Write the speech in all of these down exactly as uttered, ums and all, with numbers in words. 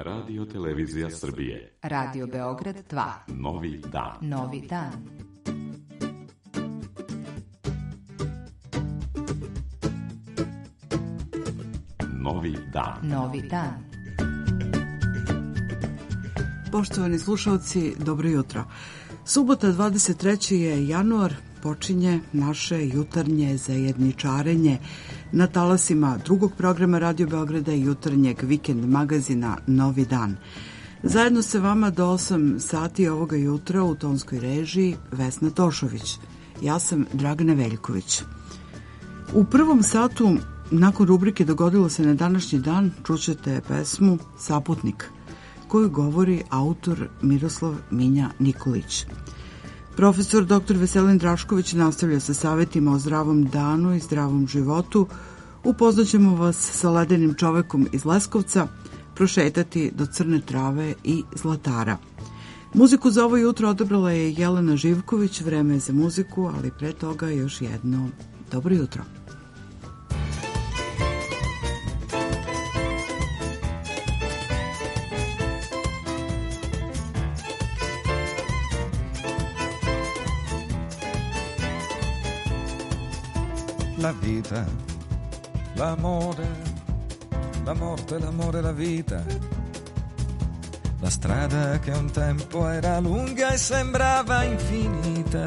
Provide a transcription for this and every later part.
Radio Televizija Srbije. Radio Beograd dva. Novi dan. Novi dan. Novi dan. Novi dan. Poštovani slušalci, dobro jutro. Subota dvadeset treći je januar, počinje naše jutarnje zajedničarenje na talasima drugog programa Radio Beograda i jutarnjeg vikend magazina Novi dan. Zajedno se vama do osam sati ovoga jutra u tonskoj režiji Vesna Tošović. Ja sam Dragana Veljković. U prvom satu, nakon rubrike Dogodilo se na današnji dan, čućete pesmu Saputnik, koju govori autor Miroslav Minja Nikolić. Profesor doktor Veselin Drašković nastavlja sa savjetima o zdravom danu i zdravom životu. Upoznaćemo vas sa ledenim čovekom iz Leskovca, prošetati do Crne Trave i Zlatara. Muziku za ovo jutro odabrala je Jelena Živković. Vreme je za muziku, ali pre toga još jedno dobro jutro. La vita, l'amore, la morte, l'amore, la vita. La strada che un tempo era lunga e sembrava infinita.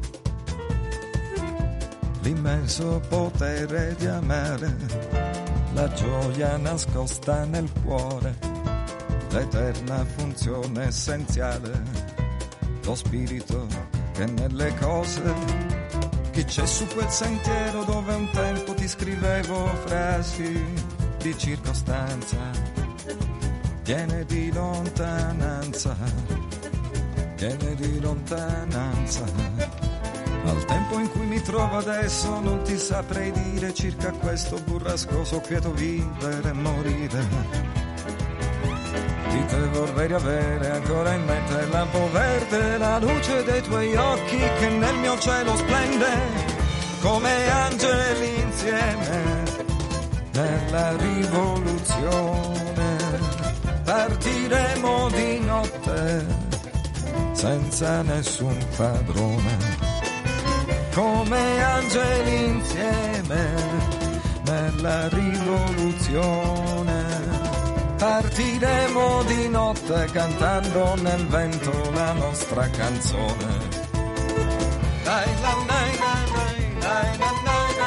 L'immenso potere di amare, la gioia nascosta nel cuore, l'eterna funzione essenziale, lo spirito che nelle cose. Chi c'è su quel sentiero dove un tempo ti scrivevo frasi di circostanza, piene di lontananza, piene di lontananza. Al tempo in cui mi trovo adesso non ti saprei dire circa questo burrascoso quieto vivere e morire. Di te vorrei avere ancora in mente il lampo verde, la luce dei tuoi occhi che nel mio cielo splende come angeli insieme nella rivoluzione. Partiremo di notte senza nessun padrone, come angeli insieme nella rivoluzione. Partiremo di notte cantando nel vento la nostra canzone. Dai, la, dai, dai, dai, dai,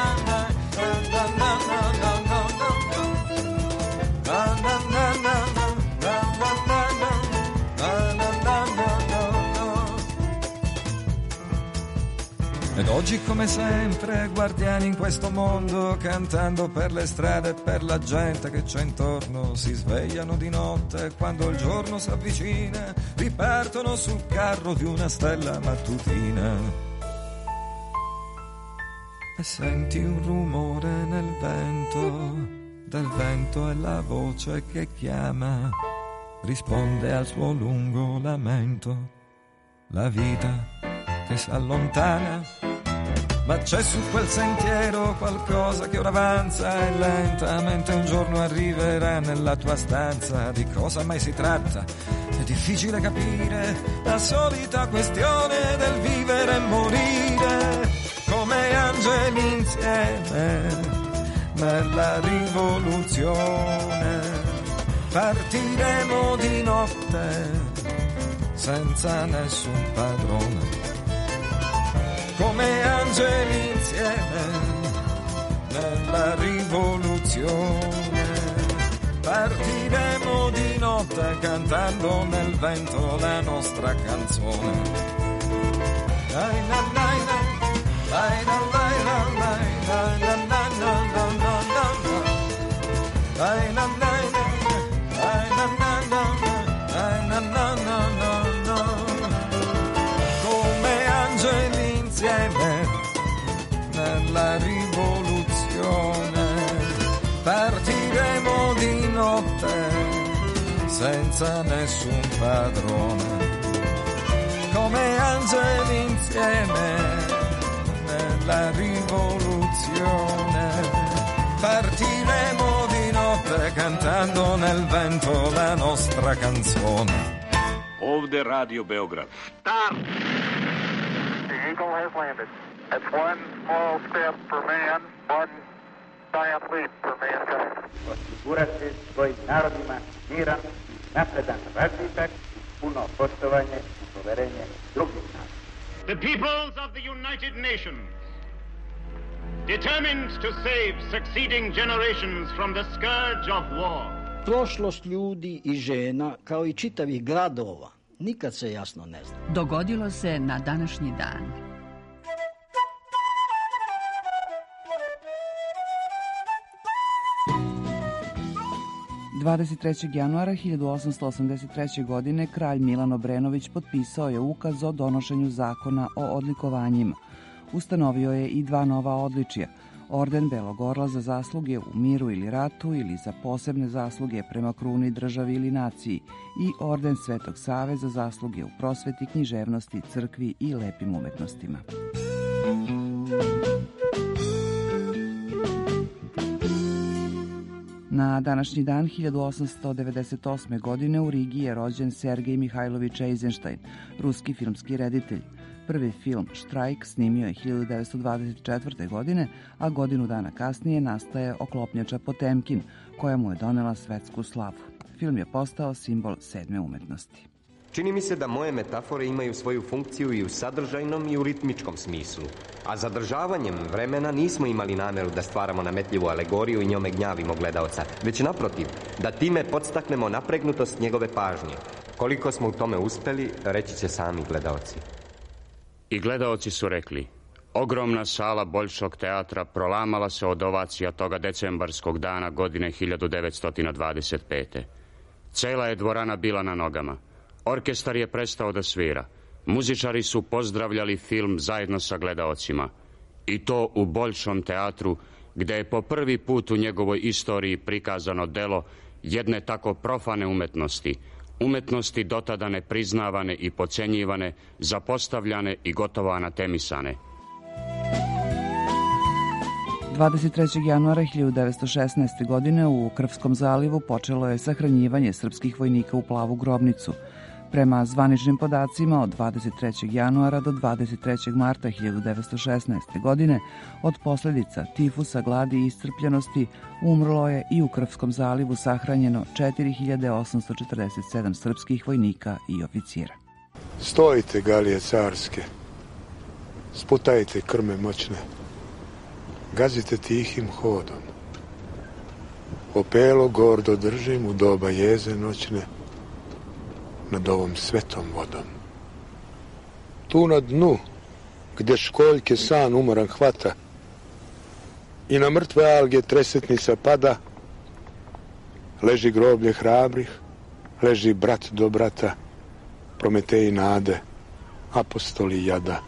ed oggi come sempre guardiani in questo mondo, cantando per le strade e per la gente che c'è intorno, si svegliano di notte quando il giorno si avvicina, ripartono sul carro di una stella mattutina. E senti un rumore nel vento, del vento è la voce che chiama, risponde al suo lungo lamento, la vita che si allontana. Ma c'è su quel sentiero qualcosa che ora avanza e lentamente un giorno arriverà nella tua stanza. Di cosa mai si tratta? È difficile capire la solita questione del vivere e morire, come angeli insieme nella rivoluzione. Partiremo di notte senza nessun padrone, come angeli insieme nella rivoluzione. Partiremo di notte cantando nel vento la nostra canzone. Dai, dai, dai, dai, dai, dai, dai, dai, dai, dai, dai, dai, nella rivoluzione. Partiremo di notte senza nessun padrone, come angeli insieme nella rivoluzione. Partiremo di notte notte cantando nel vento la nostra canzone. Ovde Radio Beograd. Stop! The Eagle has landed. That's one small step for man, one giant leap for mankind. Osigurati svojim narodima miran, napredan razvitak, puno poštovanje i poverenje drugih naroda. The peoples of the United Nations, determined to save succeeding generations from the scourge of war. Prošlost ljudi i žena, kao i čitavih gradova, nikad se jasno ne zna. Dogodilo se na današnji dan. dvadeset trećeg januara hiljadu osamsto osamdeset treće. godine kralj Milan Obrenović potpisao je ukaz o donošenju zakona o odlikovanjima. Ustanovio je i dva nova odličja, orden Belog orla za zasluge u miru ili ratu ili za posebne zasluge prema kruni, državi ili naciji i orden Svetog Save za zasluge u prosveti, književnosti, crkvi i lepim umetnostima. Na današnji dan hiljadu osamsto devedeset osme. godine u Rigi je rođen Sergej Mihajlović Eizenštajn, ruski filmski reditelj. Prvi film Štrajk snimio je hiljadu devetsto dvadeset četvrte. godine, a godinu dana kasnije nastaje Oklopnjača Potemkin, koja mu je donela svetsku slavu. Film je postao simbol sedme umetnosti. Čini mi se da moje metafore imaju svoju funkciju i u sadržajnom i u ritmičkom smislu, a zadržavanjem vremena nismo imali nameru da stvaramo nametljivu alegoriju i njome gnjavimo gledaoca, već naprotiv, da time podstaknemo napregnutost njegove pažnje. Koliko smo u tome uspeli, reći će sami gledaoci. I gledaoci su rekli, ogromna sala Bolšog teatra prolamala se od ovacija toga decembarskog dana godine hiljadu devetsto dvadeset pete. Cela je dvorana bila na nogama. Orkestar je prestao da svira. Muzičari su pozdravljali film zajedno sa gledaocima. I to u Bolšom teatru, gde je po prvi put u njegovoj istoriji prikazano delo jedne tako profane umetnosti, umetnosti dotada nepriznavane i pocenjivane, zapostavljane i gotovo anatemisane. dvadeset trećeg januara hiljadu devetsto šesnaeste. godine u Krvskom zalivu počelo je sahranjivanje srpskih vojnika u Plavu grobnicu. Prema zvaničnim podacima, od dvadeset trećeg januara do dvadeset trećeg marta hiljadu devetsto šesnaeste. godine od posljedica tifusa, gladi i iscrpljenosti umrlo je i u Krvskom zalivu sahranjeno četiri hiljade osamsto četrdeset sedam srpskih vojnika i oficira. Stojite, galije carske, sputajte krme moćne, gazite tihim hodom. Opelo gordo držim u doba jeze noćne, nad ovom svetom vodom. Tu na dnu, gdje školjke san umoran hvata i na mrtve alge tresetnica pada, leži groblje hrabrih, leži brat do brata, Prometeji nade, apostoli jada.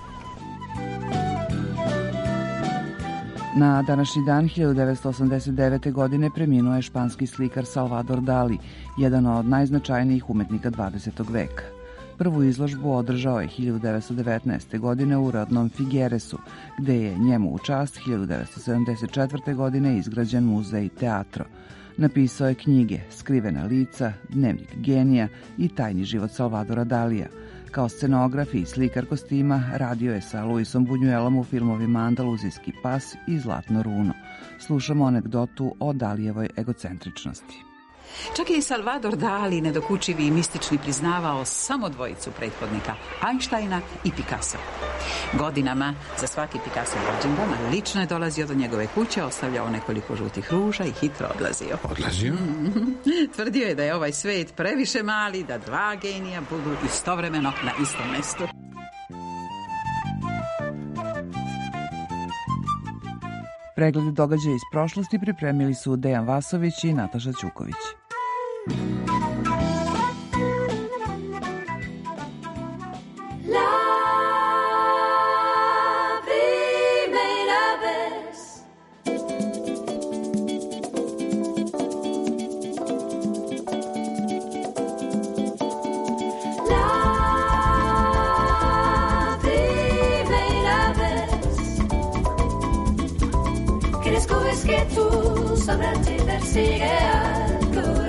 Na današnji dan hiljadu devetsto osamdeset devete. godine preminuo je španski slikar Salvador Dali, jedan od najznačajnijih umetnika dvadesetog veka. Prvu izložbu održao je hiljadu devetsto devetnaeste. godine u rodnom Figueresu, gde je njemu u čast hiljadu devetsto sedamdeset četvrte. godine izgrađen muzej Teatro. Napisao je knjige Skrivena lica, Dnevnik genija i Tajni život Salvadora Dalija. Kao scenograf i slikar kostima radio je sa Luisom Buñuelom u filmovima Andaluzijski pas i Zlatno runo. Slušamo anegdotu o Dalijevoj egocentričnosti. Čak je i Salvador Dali, nedokučivi i mistični, priznavao samo dvojicu prethodnika, Einsteina i Picasso. Godinama, za svaki Picasso rođendan, lično je dolazio do njegove kuće, ostavljao nekoliko žutih ruža i hitro odlazio. Odlazio? Mm-hmm. Tvrdio je da je ovaj svet previše mali, da dva genija budu istovremeno na istom mestu. Pregled događaja iz prošlosti pripremili su Dejan Vasović i Nataša Ćuković. Descubre es que tú sobre ti persigue algo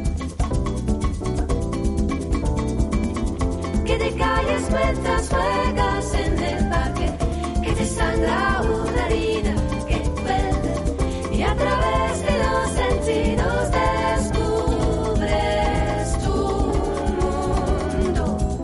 que te calles mientras juegas en el parque, que te sangra una herida que duele y a través de los sentidos descubres tu mundo.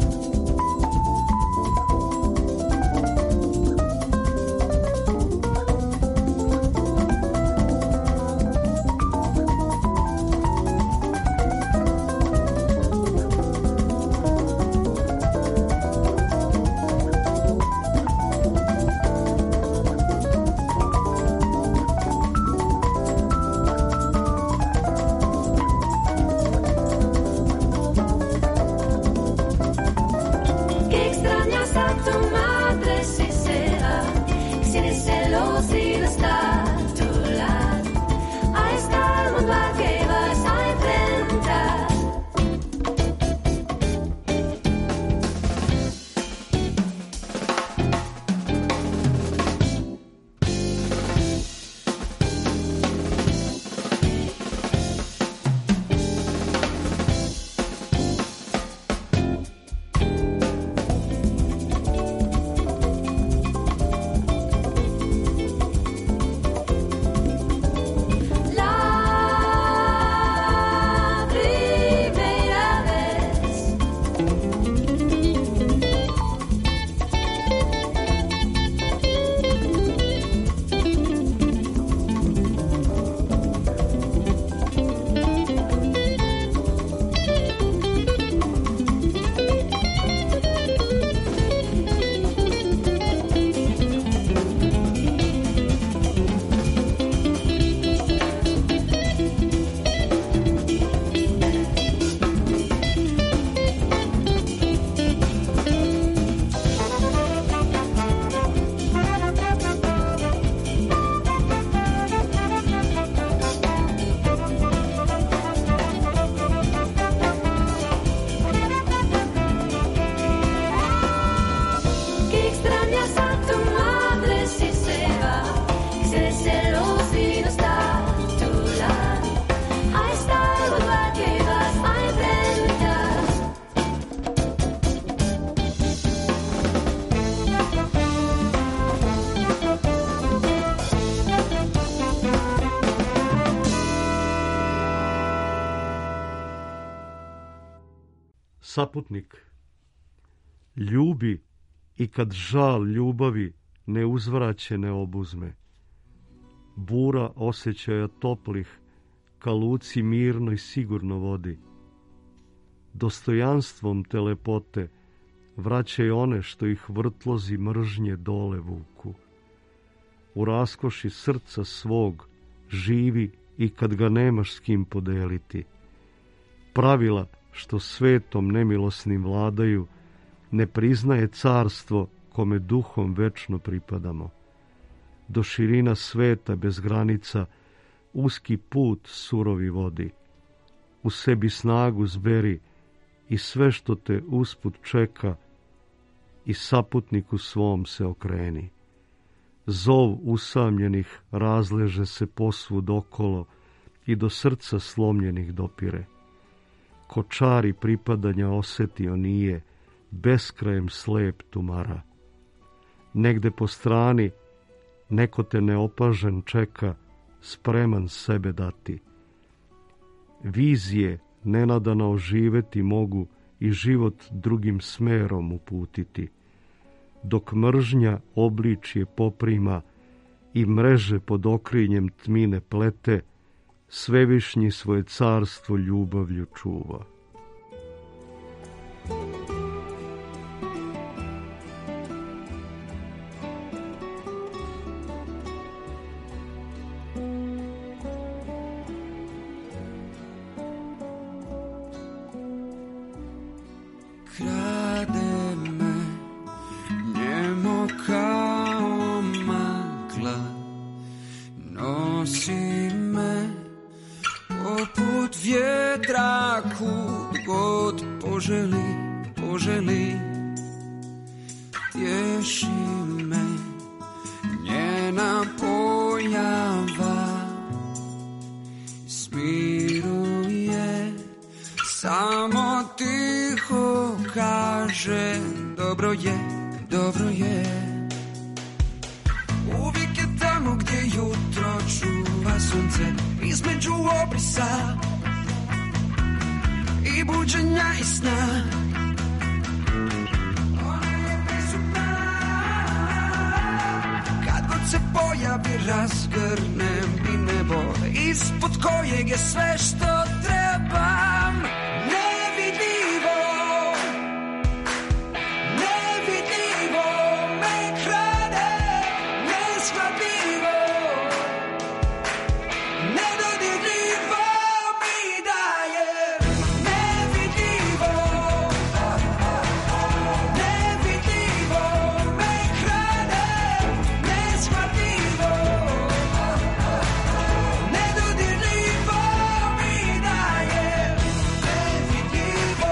Saputnik. Ljubi i kad žal ljubavi neuzvraćene obuzme. Bura osjećaja toplih ka luci mirno i sigurno vodi. Dostojanstvom te lepote vraćaj one što ih vrtlozi mržnje dole vuku. U raskoši srca svog živi i kad ga nemaš s kim podeliti. Pravila što svetom nemilosnim vladaju ne priznaje carstvo kome duhom večno pripadamo. Do širina sveta bez granica uski put surovi vodi. U sebi snagu zberi i sve što te usput čeka i saputniku svom se okreni. Zov usamljenih razleže se posvud okolo i do srca slomljenih dopire. Ko čari pripadanja osetio nije, beskrajem slep tumara. Negde po strani neko te neopažen čeka, spreman sebe dati. Vizije nenadano oživeti mogu i život drugim smerom uputiti. Dok mržnja obličje poprima i mreže pod okriljem tmine plete, Svevišnji svoje carstvo ljubavlju čuva. Krade me njemo kao magla, nosi me poput vjetra kud god poželi, poželi. Tješi me njena pojava, tiho kaže dobro je, dobro je. Uvijek je tamo gdje jutro čuva sunce, između obrisa i buđenja i sna. Kad god se pojavi razgrnem i nebo, ispod kojeg je sve što trebam. Nevidljivo, nevidljivo me krade, neshvatljivo, nedodirljivo mi daje. Nevidljivo, nevidljivo me krade, neshvatljivo, nedodirljivo mi daje. Nevidljivo,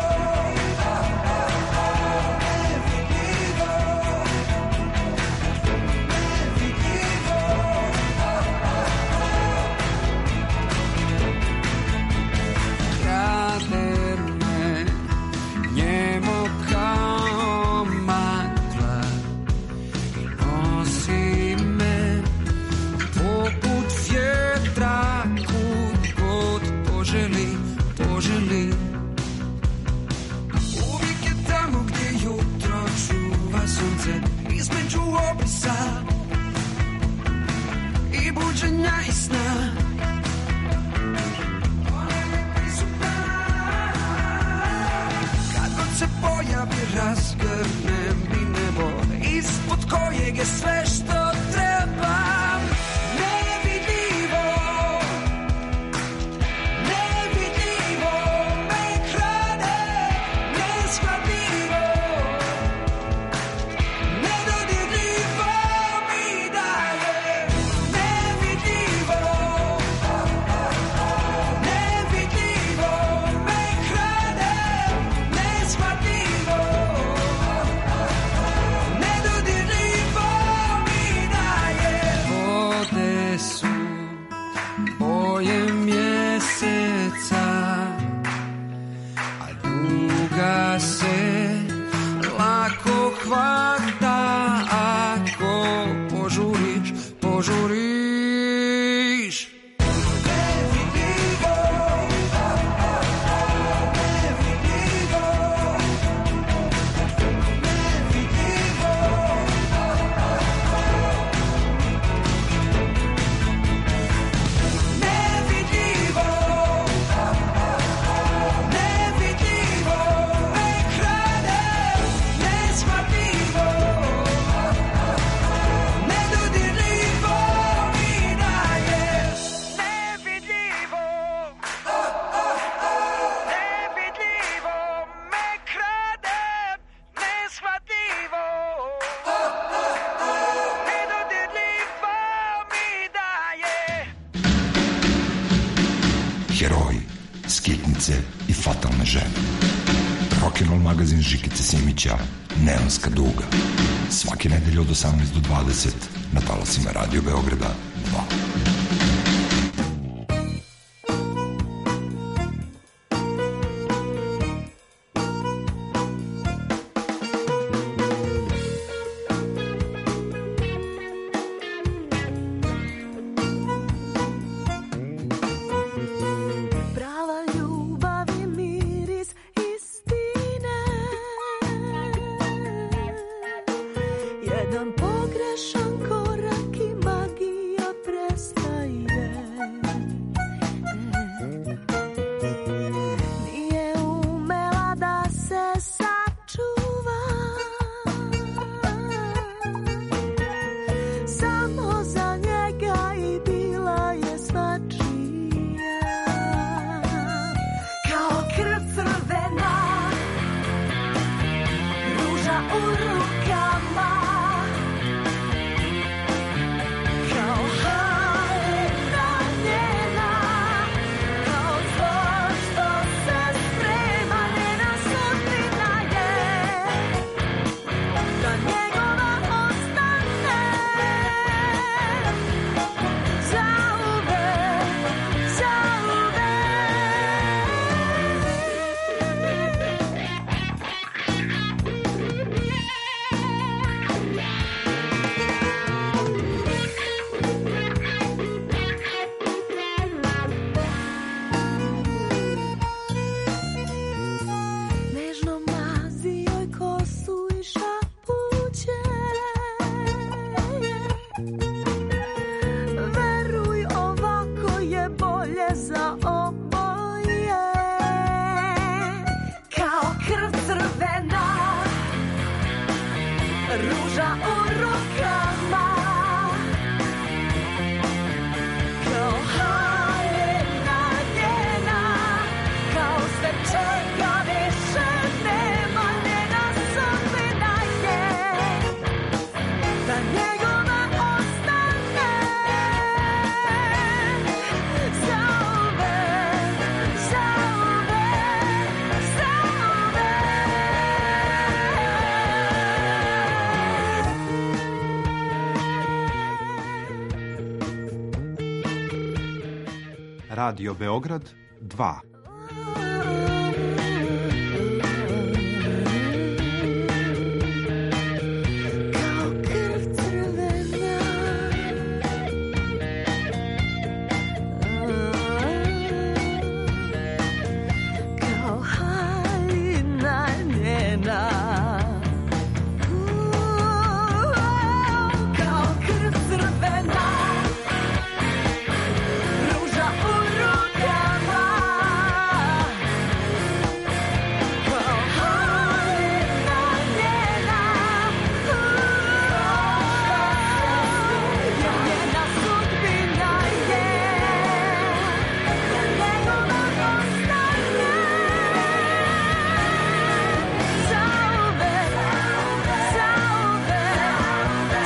krade me njemo kao magla i nosi me poput vjetra kud god poželi, poželi. Uvijek je tamo gdje jutro čuva sunce, između obrisa i buđenja i sna. Kad god se pojavi razgrnem i nebo, ispod kojeg je sve što trebam. Nevidljivo, nevidljivo me krade, neshvatljivo, nedodirljivo mi daje. Nevidljivo, nevidljivo me krade, neshvatljivo, nedodirljivo mi daje. Vode su boje mjeseca, a ljuga se lako hvata ako požuriš, požuriš. Nevidljivo, nevidljivo, nevidljivo, nevidljivo, nevidljivo me krade, neshvatljivo, nedodirljivo mi daje. Nevidljivo, nevidljivo me krade, neshvatljivo, nedodirljivo mi daje. Heroji, skitnice i fatalne žene. Rock'n'roll magazin Žikice Simića, Neonska duga. Svake nedelje od osamnaest do dvadeset na talasima Radio Beograda dva. Prava ljubav je miris istine. Jedan pogrešan korak i magija prestaje. Nije umela da se sačuva. Samo za njega i bila je svačija. Kao krv crvena, ruža u rukama, kao haljina njena, kao zlo što se sprema, njena sudbina je da njegova ostane zauvek, zauvek. u rukama, kao haljina njena, kao sve čega više nema, njena sudbina je da njegova ostane zauvek, zauvek, Radio Beograd dva. kao haljina njena, kao krv crvena, ruža u rukama, kao haljina njena, jer njena sudbina je da njegova ostane zauvek, zauvek,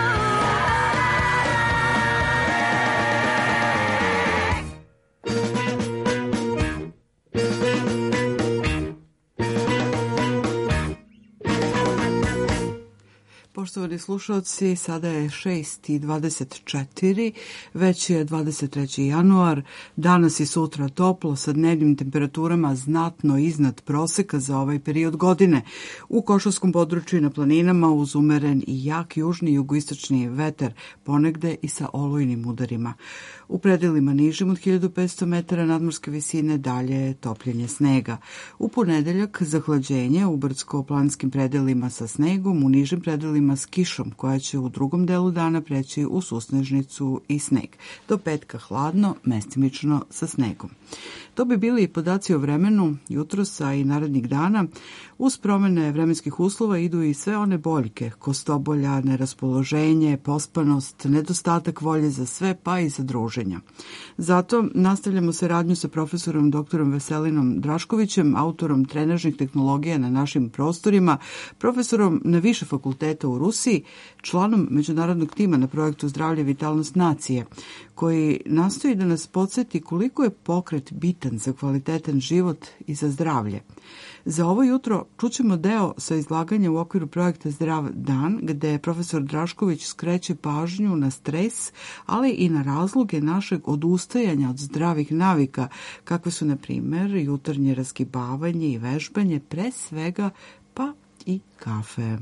Poštovani slušalci, sada je šest i dvadeset četiri, već je dvadeset treći januar, danas i sutra toplo sa dnevnim temperaturama znatno iznad proseka za ovaj period godine. U Košavskom području i na planinama uz umeren i jak južni i jugoistočni vetar, ponegde i sa olujnim udarima. U predelima nižim od hiljadu petsto metara nadmorske visine dalje je topljenje snega. U ponedeljak zahlađenje u brdsko-planinskim predelima sa snegom, u nižim predelima s kišom koja će u drugom delu dana preći u susnežnicu i sneg. Do petka hladno, mestimično sa snegom. To bi bili podaci o vremenu jutrosa i narednih dana. Uz promene vremenskih uslova idu i sve one boljke, kostobolja, neraspoloženje, pospanost, nedostatak volje za sve, pa i za druženja. Zato nastavljamo saradnju sa profesorom doktorom Veselinom Draškovićem, autorom trenažnih tehnologija na našim prostorima, profesorom na više fakulteta u Rusiji, članom međunarodnog tima na projektu Zdravlje i vitalnost nacije, koji nastoji da nas podsjeti koliko je pokret bitan za kvalitetan život i za zdravlje. Za ovo jutro čućemo deo sa izlaganja u okviru projekta Zdrav dan, gde profesor Drašković skreće pažnju na stres, ali i na razloge našeg odustajanja od zdravih navika, kakve su, na primer, jutarnje raskibavanje i vežbanje, pre svega, pa i kafe.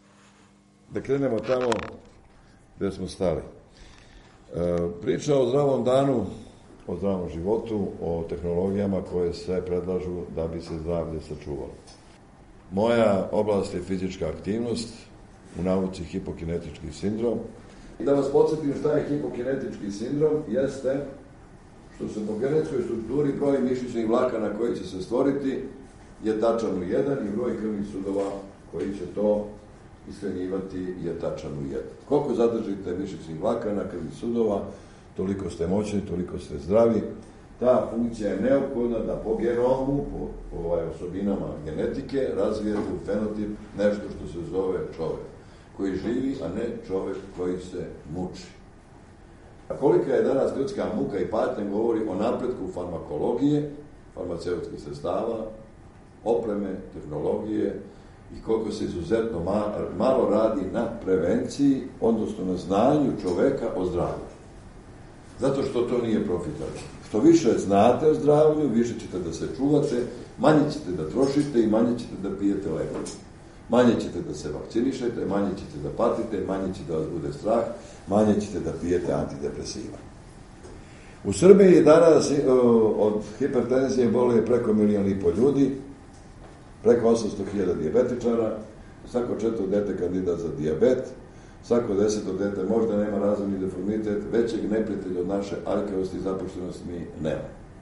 Da krenemo tamo gde smo stali. E, priča o zdravom danu, o zdravom životu, o tehnologijama koje se predlažu da bi se zdravlje sačuvalo. Moja oblast je fizička aktivnost, u nauci hipokinetički sindrom. Da vas podsjetim šta je hipokinetički sindrom, jeste što se po genetskoj strukturi broj mišićnih vlakana koji će se stvoriti je tačan u jedan i broj krvnih sudova koji će to ishranjivati je tačan u jedan. Koliko zadržite mišićnih vlakana, krvnih sudova, toliko ste moćni, toliko ste zdravi. Ta funkcija je neophodna da po genomu, po, po ovaj osobinama genetike, razvijete u fenotip nešto što se zove čovek, koji živi, a ne čovek koji se muči. A kolika je danas ljudska muka i patnja govori o napretku farmakologije, farmaceutskih sredstava, opreme, tehnologije, i koliko se izuzetno malo radi na prevenciji, odnosno na znanju čoveka o zdravlju. Zato što to nije profitabilno. Što više znate o zdravlju, više ćete da se čuvate, manje ćete da trošite i manje ćete da pijete lekove. Manje ćete da se vakcinišete, manje ćete da patite, manje će da vas bude strah, manje ćete da pijete antidepresiva. U Srbiji danas od hipertenzije boluje preko milijon i po ljudi, preko osamsto hiljada dijabetičara, svako četvrto dete kandidat za dijabet, svako deseto dete možda nema razvojni deformitet, većeg neprijatelja od naše aljkavosti i zapuštenosti mi nema.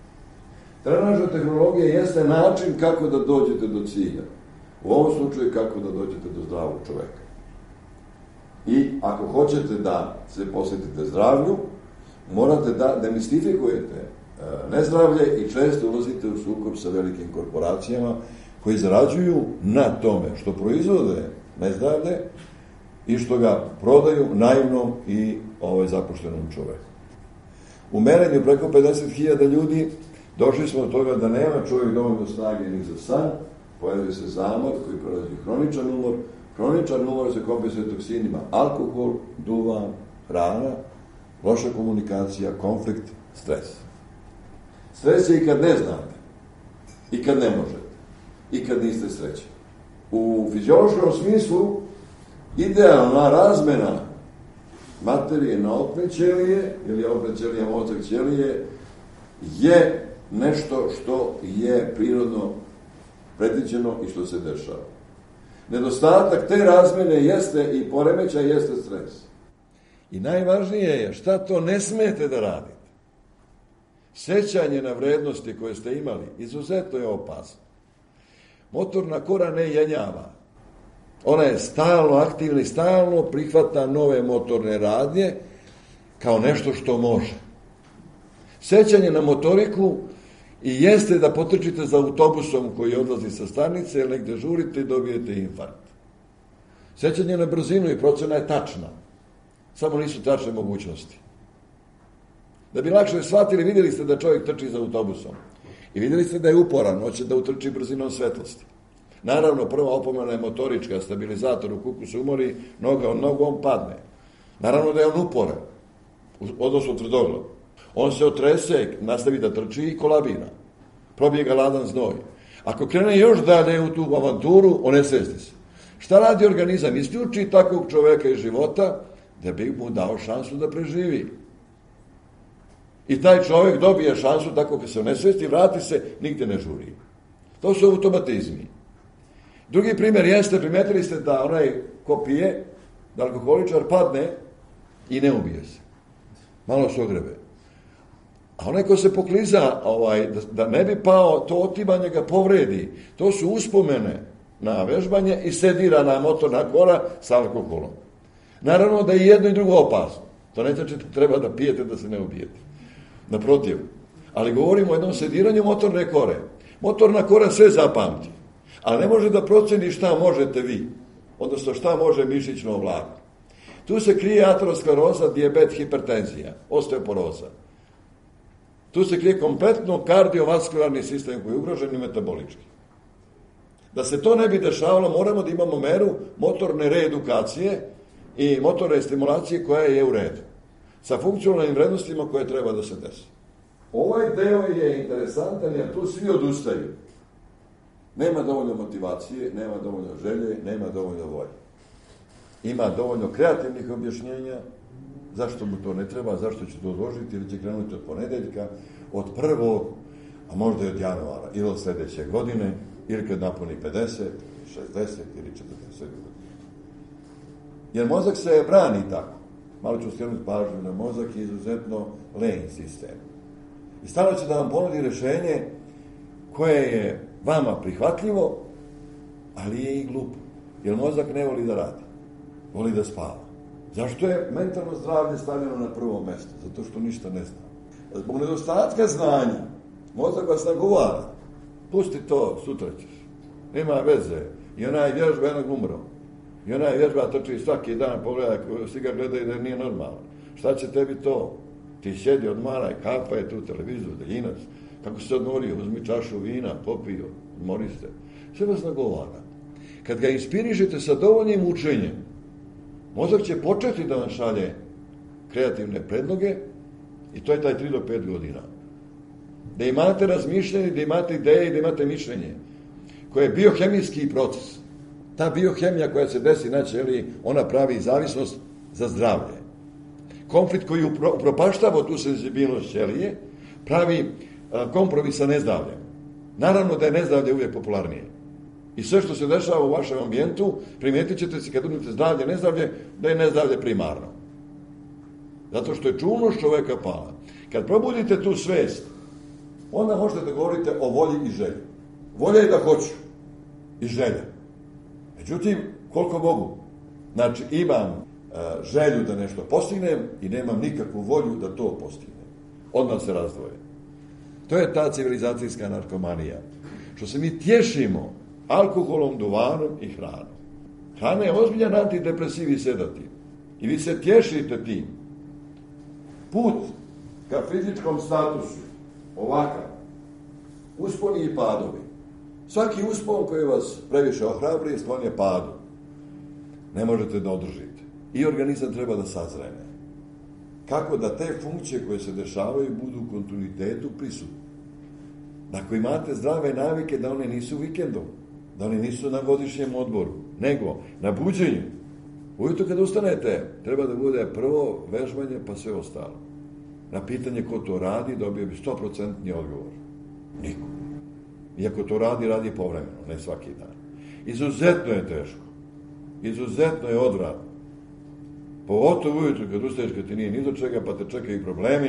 Trenažna tehnologija jeste način kako da dođete do cilja. U ovom slučaju kako da dođete do zdravog čoveka. I ako hoćete da se posvetite zdravlju, morate da demistifikujete nezdravlje i često ulazite u sukob sa velikim korporacijama koji zarađuju na tome što proizvode nezdravlje i što ga prodaju naivnom i ovaj, zapuštenom čoveku. U merenju preko pedeset hiljada ljudi došli smo od toga da nema čovjek dovoljno snage ni za san, pojavio se zamor koji prelazi hroničan umor. Hroničan umor se kompensuje toksinima: alkohol, duvan, hrana, loša komunikacija, konflikt, stres. Stres je i kad ne znate, i kad ne možete, i kad niste srećni. U fiziološkom smislu idealna razmena materije na opne ćelije, ili opne ćelije, mozak ćelije, je nešto što je prirodno predviđeno i što se dešava. Nedostatak te razmene jeste i poremećaj, jeste stres. I najvažnije je šta to ne smete da radite. Sećanje na vrednosti koje ste imali izuzetno je opasno. Motorna kora ne jenjava. Ona je stalno aktivna i stalno prihvata nove motorne radnje kao nešto što može. Sećanje na motoriku i jeste da potrčite za autobusom koji odlazi sa stanice ili negde žurite i dobijete infarkt. Sećanje na brzinu i procena je tačna. Samo nisu tačne mogućnosti. Da bi lakše shvatili, vidjeli ste da čovjek trči za autobusom. I vidjeli ste da je uporan, hoće da utrči brzinom svetlosti. Naravno, prva opomena je motorička, stabilizator u kuku se umori, noga od nogu, on padne. Naravno da je on uporan, odnosno tvrdoglav. On se otrese, nastavi da trči i kolabira. Probije ga ladan znoj. Ako krene još dalje u tu avanturu, onesvesti se. Šta radi organizam? Isključi takvog čoveka iz života da bi mu dao šansu da preživi. I taj čovjek dobije šansu tako kad se onesvesti, vrati se, nigde ne žuri. To su automatizmi. Drugi primjer jeste, primetili ste da onaj ko pije, da alkoholičar padne i ne ubije se. Malo se ogrebe. A onaj ko se pokliza, ovaj, da, da ne bi pao, to otimanje ga povredi. To su uspomene na vežbanje i sedirana motorna kora sa alkoholom. Naravno da je jedno i drugo opasno. To ne znači da treba da pijete da se ne ubijete. Naprotiv. Ali govorimo o jednom sediranju motorne kore. Motorna kora sve zapamti. Ali ne može da proceni šta možete vi. Odnosno šta može mišićno vlak. Tu se krije ateroskleroza, dijabet, hipertenzija, osteoporoza. Tu se krije kompletno kardiovaskularni sistem koji je ugrožen i metabolički. Da se to ne bi dešavalo, moramo da imamo meru motorne reedukacije i motorne stimulacije koja je u redu. Sa funkcionalnim vrednostima koje treba da se desi. Ovaj deo je interesantan jer tu svi odustaju. Nema dovoljno motivacije, nema dovoljno želje, nema dovoljno volje. Ima dovoljno kreativnih objašnjenja zašto mu to ne treba, zašto će to odložiti ili će krenuti od ponedeljka, od prvog, a možda i od januara, ili od sljedeće godine, ili kad napuni pedeset, šezdeset ili četrdeset godina. Jer mozak se brani tako. Malo ću skrenuti pažnju na mozak, je izuzetno len sistem. I stalno će da vam ponudi rješenje koje je vama prihvatljivo, ali je i glupo. Jer mozak ne voli da radi. Voli da spava. Zašto je mentalno zdravlje stavljeno na prvo mjesto? Zato što ništa ne zna. Zbog nedostatka znanja, mozak vas nagovara. Pusti to, sutra ćeš. Nema veze. I onaj vježba jednog umro. I onaj vježba trči svaki dan, pogledaj, svi ga gledaju da nije normalno. Šta će tebi to? Ti sjedi, odmaraj, kapaj tu televiziju, daljinac. Kako se odmorio, uzmi čašu vina, popio, odmori se. Sve vas nagovara. Kad ga inspirišete sa dovoljnim učenjem, mozak će početi da vam šalje kreativne predloge i to je taj tri do pet godina. Da imate razmišljanje, da imate ideje i da imate mišljenje, koje je biohemijski proces. Ta biohemija koja se desi na ćeliji, ona pravi zavisnost za zdravlje. Konflikt koji upropaštava tu senzibilnost ćelije, pravi kompromis sa nezdravljem. Naravno da je nezdravlje uvijek popularnije. I sve što se dešava u vašem ambijentu, primijetit ćete se kad uzmete zdravlje, nezdravlje, da je nezdravlje primarno. Zato što je čulnost čoveka pala. Kad probudite tu svest, onda možete da govorite o volji i želji. Volja je da hoću. I želja. Međutim, koliko mogu? Znači, imam želju da nešto postignem i nemam nikakvu volju da to postignem. Odmah se razdvoje. To je ta civilizacijska narkomanija. Što se mi tješimo alkoholom, duvanom i hranom. Hrana je ozbiljan antidepresiv i sedativ. I vi se tješite tim. Put ka fizičkom statusu, ovakav, usponi i padovi. Svaki uspon koji vas previše ohrabri, sklon je padu. Ne možete da održite. I organizam treba da sazrene. Kako da te funkcije koje se dešavaju budu u kontinuitetu prisutne. Da ako imate zdrave navike, da one nisu vikendom, da one nisu na godišnjem odboru, nego na buđenju. Ujutro kad ustanete, treba da bude prvo vežbanje, pa sve ostalo. Na pitanje ko to radi, dobio bi sto posto odgovor. Niko. Iako to radi, radi povremeno, ne svaki dan. Izuzetno je teško. Izuzetno je odvratno. Pogotovo ujutro kad ustaješ, kad ti nije ni do čega, pa te čekaju problemi,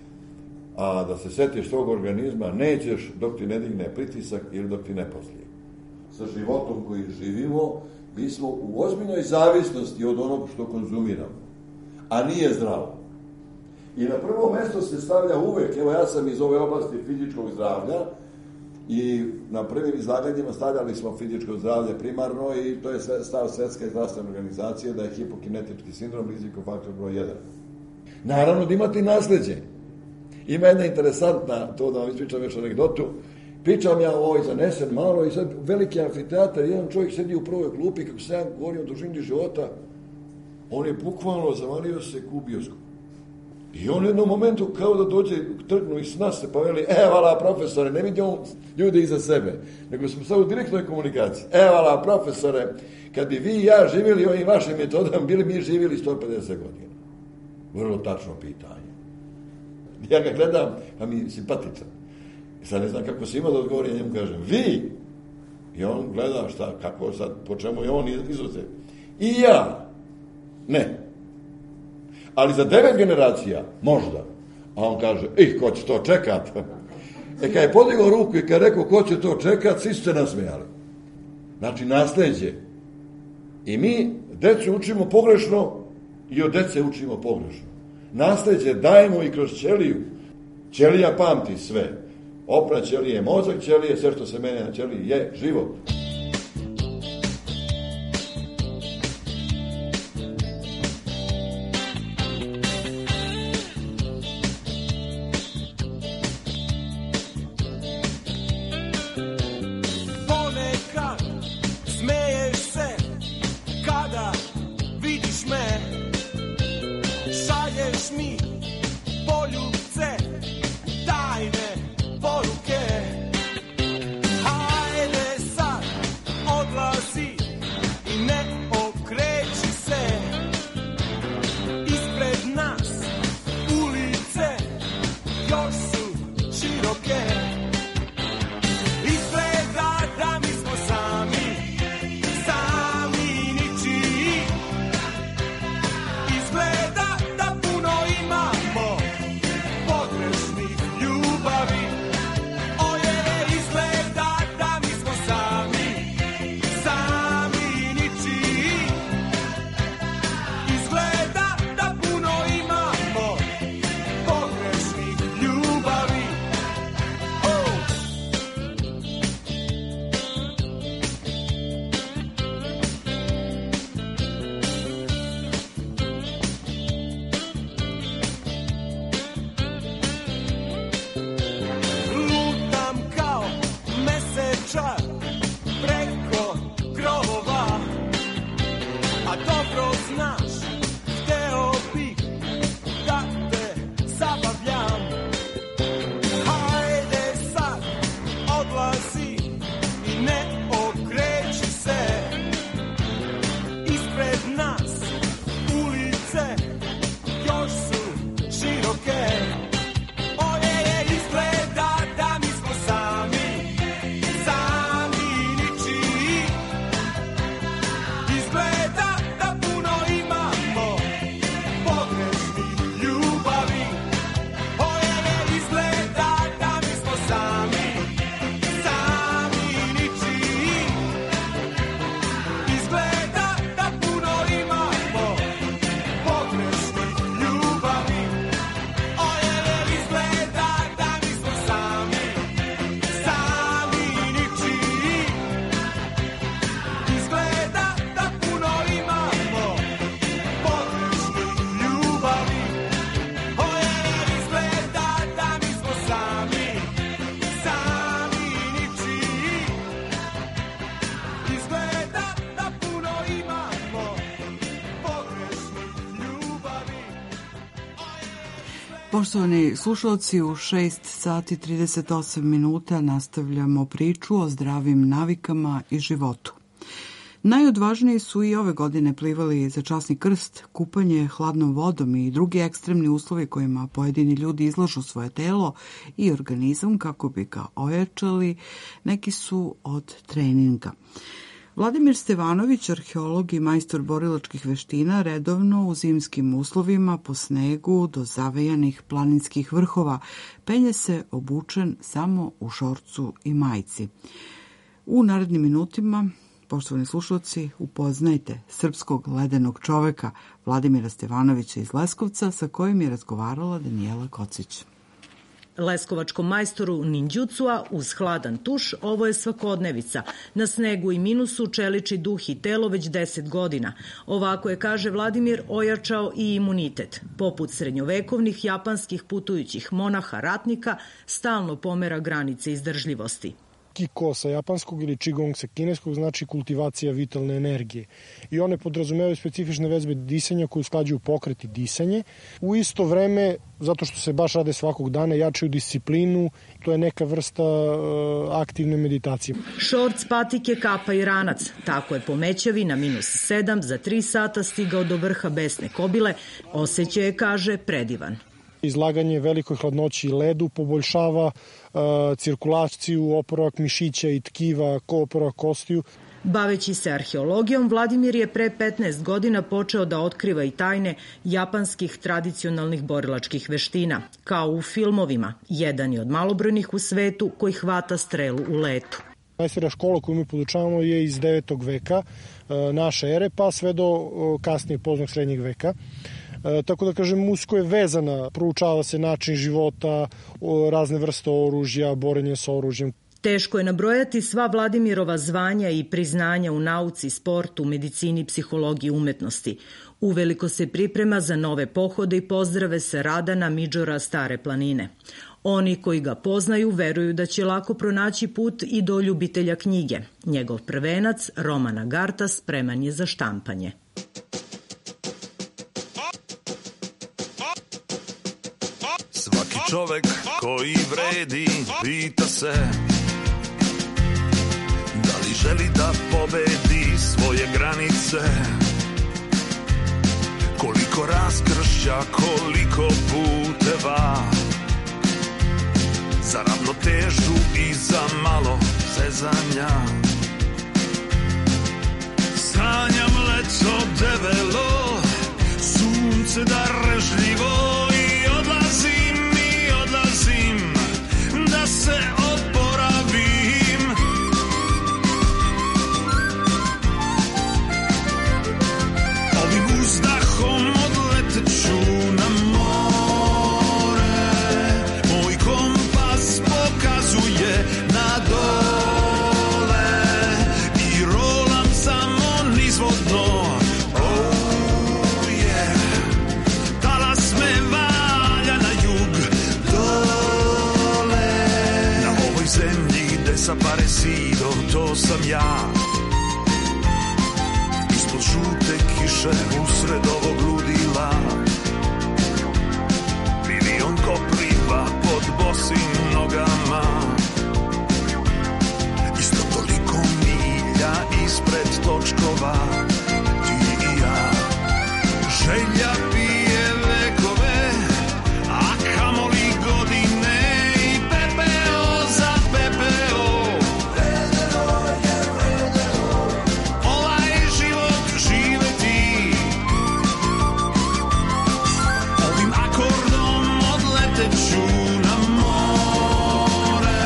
a da se setiš svog organizma nećeš dok ti ne digne pritisak ili dok ti ne poslije. Sa životom koji živimo, mi smo u ozbiljnoj zavisnosti od onog što konzumiramo, a nije zdravo. I na prvo mesto se stavlja uvek, evo ja sam iz ove oblasti fizičkog zdravlja i na prvim izlaganjima stavljali smo fizičko zdravlje primarno i to je stav Svetske zdravstvene organizacije da je hipokinetički sindrom rizikofaktor broj jedan. Naravno da imate i nasleđe. Ima jedna interesantna, to da vam ispričam još anegdotu, pričam ja ovo zanesen malo i sad veliki amfiteatar, jedan čovjek sedi u prvoj klupi, kako se ja govorio o dužini života, on je bukvalno zavalio se u bioskop. I on u jednom momentu kao da dođe, trgnu i snas se, pa veli, e, vala, profesore, ne vidi on ljude iza sebe, nego smo sad u direktnoj komunikaciji. E, vala, profesore, kad bi vi i ja živjeli ovim vašim metodama, bili mi živjeli sto pedeset godina. Vrlo tačno pitanje. Ja ga gledam, pa mi simpatičan. I sad ne znam kako se ima da odgovori, ja njemu kažem, vi? I on gleda šta, kako sad, po čemu je on izuzet. I ja? Ne. Ali za devet generacija, možda. A on kaže, ih, ko će to čekat? E, kad je podigao ruku i kad je rekao, ko će to čekat, svi su se nasmijali. Znači, nasleđe. I mi decu učimo pogrešno i od dece učimo pogrešno. Nasleđe dajemo i kroz ćeliju. Ćelija pamti sve. Opra ćelije je mozak ćelije, sve što se mene na ćeliji je život. Poruke, hajde sad Poštovani slušalci, u šest sati trideset osam minuta nastavljamo priču o zdravim navikama i životu. Najodvažniji su i ove godine plivali za časni krst, kupanje hladnom vodom i drugi ekstremni uslovi kojima pojedini ljudi izlažu svoje telo i organizam kako bi ga ojačali, neki su od treninga. Vladimir Stevanović, arheolog i majstor borilačkih veština, redovno u zimskim uslovima po snegu do zavejanih planinskih vrhova penje se obučen samo u šorcu i majici. U narednim minutima, poštovani slušalci, upoznajte srpskog ledenog čoveka Vladimira Stevanovića iz Leskovca, sa kojim je razgovarala Danijela Kocić. Leskovačkom majstoru ninđucua uz hladan tuš ovo je svakodnevica. Na snegu i minusu čeliči duh i telo već deset godina. Ovako je, kaže Vladimir, ojačao i imunitet. Poput srednjovekovnih japanskih putujućih monaha ratnika, stalno pomera granice izdržljivosti. Kiko sa japanskog ili Qigong sa kineskog znači kultivacija vitalne energije. I one podrazumevaju specifične vežbe disanja koje usklađuju pokret i disanje. U isto vreme, zato što se baš rade svakog dana, jačaju disciplinu, to je neka vrsta uh, aktivne meditacije. Šorc, patike, kapa i ranac. Tako je po Mećavi na minus sedam za tri sata stigao do vrha besne kobile. Osećaj je, kaže, predivan. Izlaganje velikoj hladnoći i ledu poboljšava uh, cirkulaciju, oporavak mišića i tkiva, oporavak kostiju. Baveći se arheologijom, Vladimir je pre petnaest godina počeo da otkriva i tajne japanskih tradicionalnih borilačkih veština. Kao u filmovima, jedan je od malobrojnih u svetu koji hvata strelu u letu. Najstarija škola koju mi podučavamo je iz devetog veka uh, naše ere, pa sve do uh, kasnije poznog srednjeg veka. E, tako da kažem, usko je vezana, proučava se način života, razne vrste oružja, borenje sa oružjem. Teško je nabrojati sva Vladimirova zvanja i priznanja u nauci, sportu, medicini, psihologiji, umetnosti. Uveliko se priprema za nove pohode i pozdrave sa Radana, Midžora, Stare planine. Oni koji ga poznaju veruju da će lako pronaći put i do ljubitelja knjige. Njegov prvenac, Roman Agarta, spreman je za štampanje. Svaki čovek koji vredi pita se da li želi da pobedi svoje granice. Koliko raskršća, koliko puteva za ravnotežu i za malo zezanja. Sanjam leto debelo, sunce darežljivo i odlazim i odlazim da se oporavim. Ovim uzdahom odletet ću na more, moj kompas pokazuje na dole i rolam samo nizvodno. Oh yeah, talas me valja na jug dole. Na ovoj zemlji desaparecido, to sam ja. Ispod žute kiše usred ovog ludila, milion kopriva pod bosim nogama. Isto toliko milja ispred točkova, ti i ja. Želja pije vekove, a kamoli godine i pepeo za pepeo. Ovaj život živeti, ovim akordom odletet ću na more.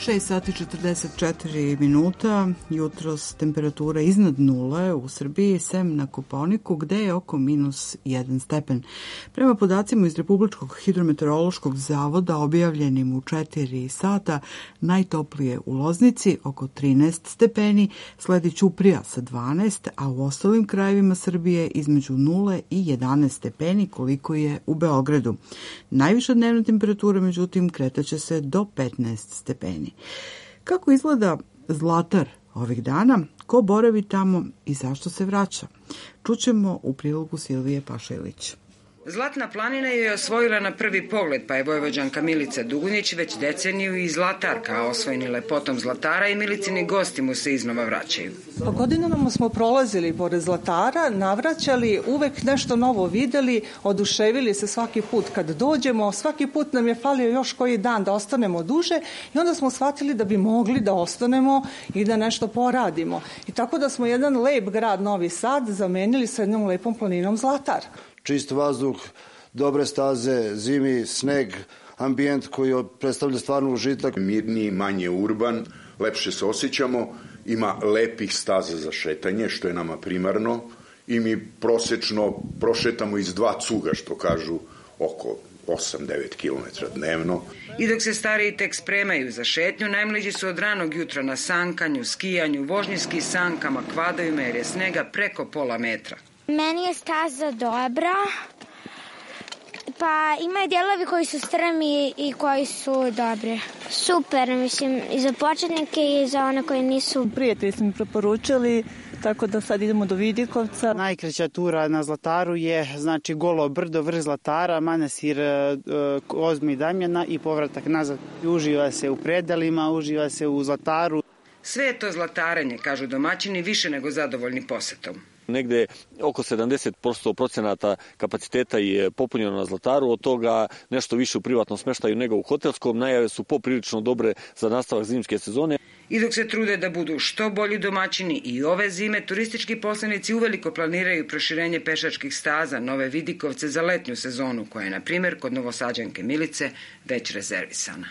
šest sati četrdeset četiri minuta, jutros temperatura iznad nule u Srbiji, sem na Kopaoniku, gde je oko minus jedan stepen. Prema podacima iz Republičkog hidrometeorološkog zavoda objavljenim u četiri sata, najtoplije u Loznici oko trinaest stepeni, sledi Ćuprija sa dvanaest, a u ostalim krajevima Srbije između nule i jedanaest stepeni, koliko je u Beogradu. Najviša dnevna temperatura, međutim, kretaće se do petnaest stepeni. Kako izgleda Zlatar ovih dana, ko boravi tamo i zašto se vraća? Čućemo u prilogu Silvije Pašajlić. Zlatna planina je osvojila na prvi pogled, pa je Vojvođanka Milica Dugunjić već deceniju i Zlatar kao osvojeni lepotom Zlatara i Milicini gosti mu se iznova vraćaju. Pa godinama smo prolazili pored Zlatara, navraćali, uvek nešto novo videli, oduševili se svaki put kad dođemo, svaki put nam je falio još koji dan da ostanemo duže i onda smo shvatili da bi mogli da ostanemo i da nešto poradimo. I tako da smo jedan lep grad Novi Sad zamenili sa jednom lepom planinom Zlatar. Čist vazduh, dobre staze, zimi, sneg, ambijent koji predstavlja stvarno užitak. Mirniji, manje urban, lepše se osjećamo, ima lepih staza za šetanje, što je nama primarno, i mi prosečno prošetamo iz dva cuga, što kažu, oko osam do devet kilometara dnevno. I dok se stariji tek spremaju za šetnju, najmlađi su od ranog jutra na sankanju, skijanju, vožnjski sankama, kvadovima jer je snega preko pola metra. Meni je staza dobra, pa imaju dijelovi koji su strmi i koji su dobre. Super, mislim, i za početnike i za one koji nisu. Prijatelji su mi preporučili, tako da sad idemo do Vidikovca. Najkraća tura na Zlataru je, znači, Golo brdo, vrh Zlatara, manastir Kozme i Damjana i povratak nazad. Uživa se u predalima, uživa se u Zlataru. Sve je to zlatarenje, kažu domaćini, više nego zadovoljni posetom. Negde oko sedamdeset posto procenata kapaciteta je popunjeno na Zlataru, od toga nešto više u privatnom smeštaju nego u hotelskom. Najave su poprilično dobre za nastavak zimske sezone. I dok se trude da budu što bolji domaćini i ove zime, turistički poslanici uveliko planiraju proširenje pešačkih staza Nove Vidikovce za letnju sezonu, koja je, na primjer, kod Novosađanke Milice već rezervisana.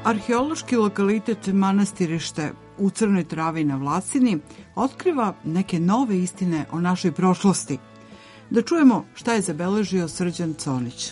Arheološki lokalitet Manastirište u Crnoj Travi na Vlasini otkriva neke nove istine o našoj prošlosti. Da čujemo šta je zabeležio Srđan Conić.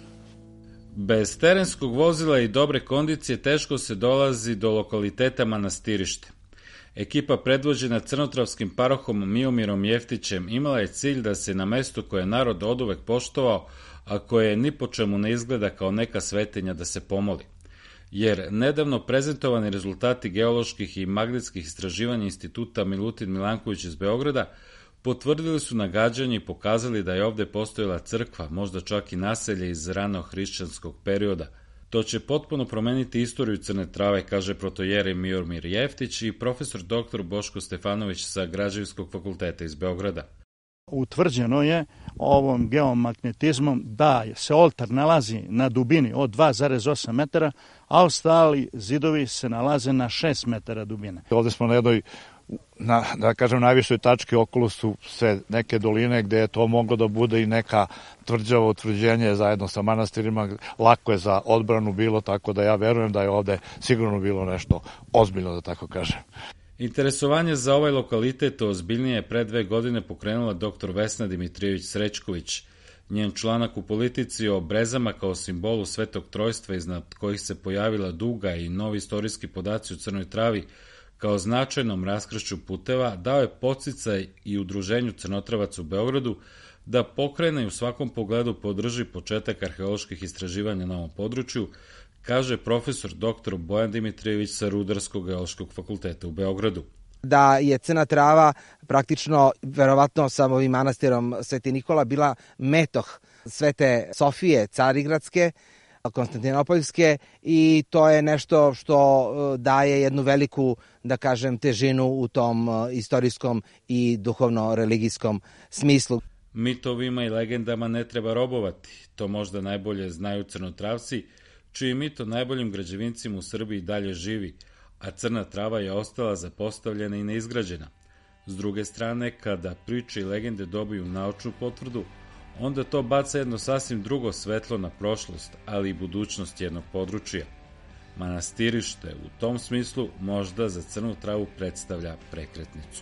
Bez terenskog vozila i dobre kondicije teško se dolazi do lokaliteta Manastirište. Ekipa predvođena crnotravskim parohom Miomirom Jeftićem imala je cilj da se na mesto koje je narod oduvek poštovao, a koje ni po čemu ne izgleda kao neka svetinja, da se pomoli. Jer nedavno prezentovani rezultati geoloških i magnetskih istraživanja Instituta Milutin Milanković iz Beograda potvrdili su nagađanje i pokazali da je ovde postojala crkva, možda čak i naselje iz rano hrišćanskog perioda. To će potpuno promeniti istoriju Crne Trave, kaže protojere Miomir Jeftić i profesor doktor Boško Stefanović sa Građevinskog fakulteta iz Beograda. Utvrđeno je ovom geomagnetizmom da se oltar nalazi na dubini od dva zarez osam metara, a ostali zidovi se nalaze na šest metara dubine. Ovde smo na jednoj, na, da kažem, najvišoj tački, okolo su sve neke doline gde je to moglo da bude i neka tvrđava utvrđenje zajedno sa manastirima. Lako je za odbranu bilo, tako da ja verujem da je ovde sigurno bilo nešto ozbiljno, da tako kažem. Interesovanje za ovaj lokalitet ozbiljnije je pre dve godine pokrenula doktor Vesna Dimitrijević-Srećković. Njen članak u Politici o brezama kao simbolu Svetog Trojstva, iznad kojih se pojavila duga i novi istorijski podaci u Crnoj Travi kao značajnom raskršću puteva, dao je podsticaj i Udruženju Crnotravaca u Beogradu da pokrene i u svakom pogledu podrži početak arheoloških istraživanja na ovom području, kaže profesor doktor Bojan Dimitrijević sa Rudarskog geološkog fakulteta u Beogradu. Da je Crna Trava praktično, verovatno sa ovim manastirom Sveti Nikola, bila metoh Svete Sofije Carigradske, Konstantinopoljske, i to je nešto što daje jednu veliku, da kažem, težinu u tom istorijskom i duhovno-religijskom smislu. Mitovima i legendama ne treba robovati, to možda najbolje znaju Crnotravci, čiji mito najboljim građevincima u Srbiji dalje živi, a Crna Trava je ostala zapostavljena i neizgrađena. S druge strane, kada priče i legende dobiju naučnu potvrdu, onda to baca jedno sasvim drugo svetlo na prošlost, ali i budućnost jednog područja. Manastirište u tom smislu možda za Crnu Travu predstavlja prekretnicu.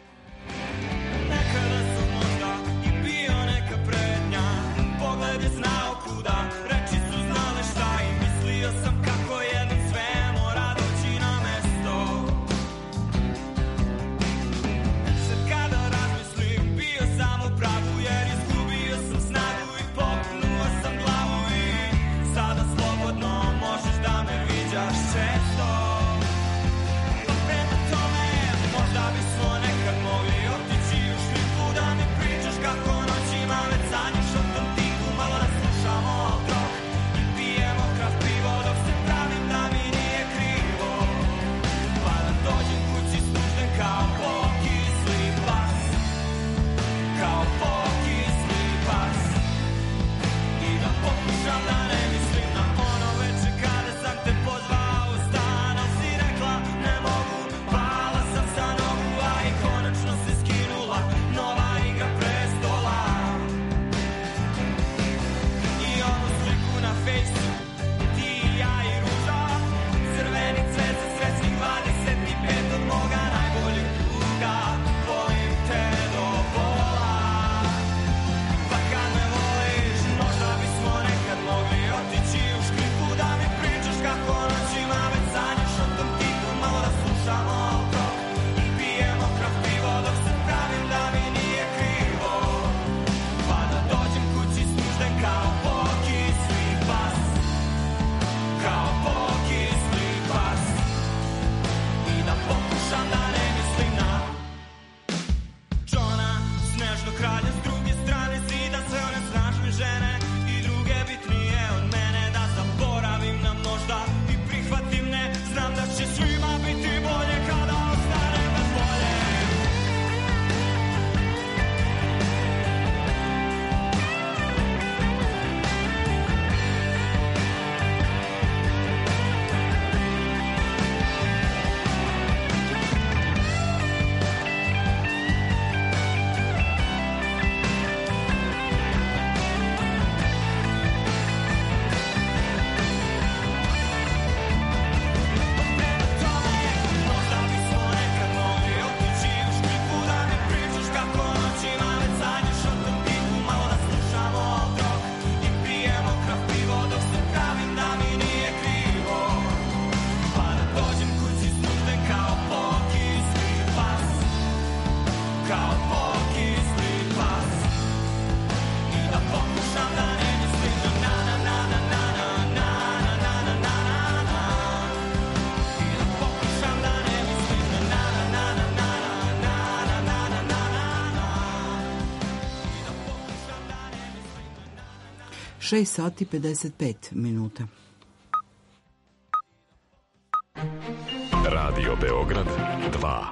Nekada sam možda i bio neka prednja, pogled je znao kuda, reči su znale šta, i mislio sam kako jednom sve mora doći na mesto. Sad kada razmislim, bio sam u pravu, jer izgubio sam snagu i popnuo sam glavu, i sada slobodno možeš da me viđaš često. Pa prema tome, možda bismo nekad mogli otići šest sati pedeset pet minuta. Radio Beograd dva.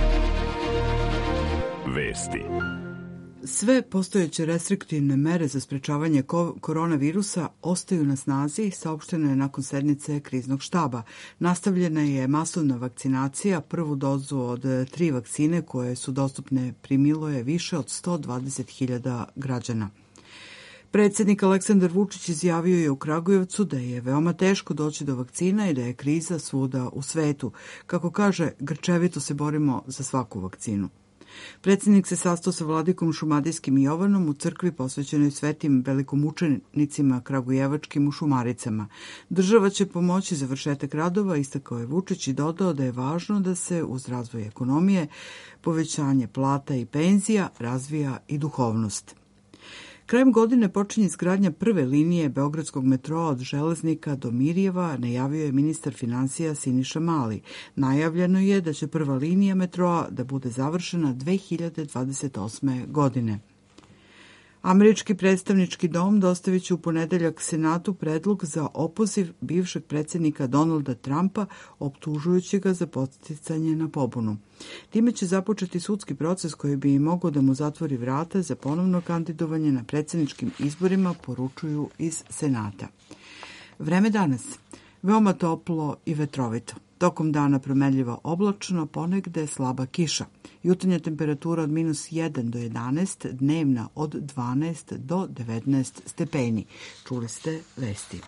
Vesti. Sve postojeće restriktivne mere za sprečavanje koronavirusa ostaju na snazi, saopšteno je nakon sednice kriznog štaba. Nastavljena je masovna vakcinacija, prvu dozu od tri vakcine koje su dostupne primilo je više od sto dvadeset hiljada građana. Predsjednik Aleksandar Vučić izjavio je u Kragujevcu da je veoma teško doći do vakcina i da je kriza svuda u svetu. Kako kaže, grčevito se borimo za svaku vakcinu. Predsjednik se sastao sa vladikom Šumadijskim Jovanom u crkvi posvećenoj svetim velikomučenicima kragujevačkim u Šumaricama. Država će pomoći završetak radova, istakao je Vučić i dodao da je važno da se uz razvoj ekonomije, povećanje plata i penzija razvija i duhovnost. Krajem godine počinje izgradnja prve linije beogradskog metroa od Železnika do Mirjeva, najavio je ministar finansija Siniša Mali. Najavljeno je da će prva linija metroa da bude završena dve hiljade dvadeset osme. godine. Američki predstavnički dom dostavit će u ponedeljak Senatu predlog za opoziv bivšeg predsjednika Donalda Trumpa, optužujući ga za podsticanje na pobunu. Time će započeti sudski proces koji bi mogao da mu zatvori vrata za ponovno kandidovanje na predsjedničkim izborima, poručuju iz Senata. Vreme danas. Veoma toplo i vetrovito. Tokom dana promenljivo oblačno, ponegde slaba kiša. Jutarnja temperatura od minus jedan do jedanaest, dnevna od dvanaest do devetnaest stepeni. Čuli ste vesti.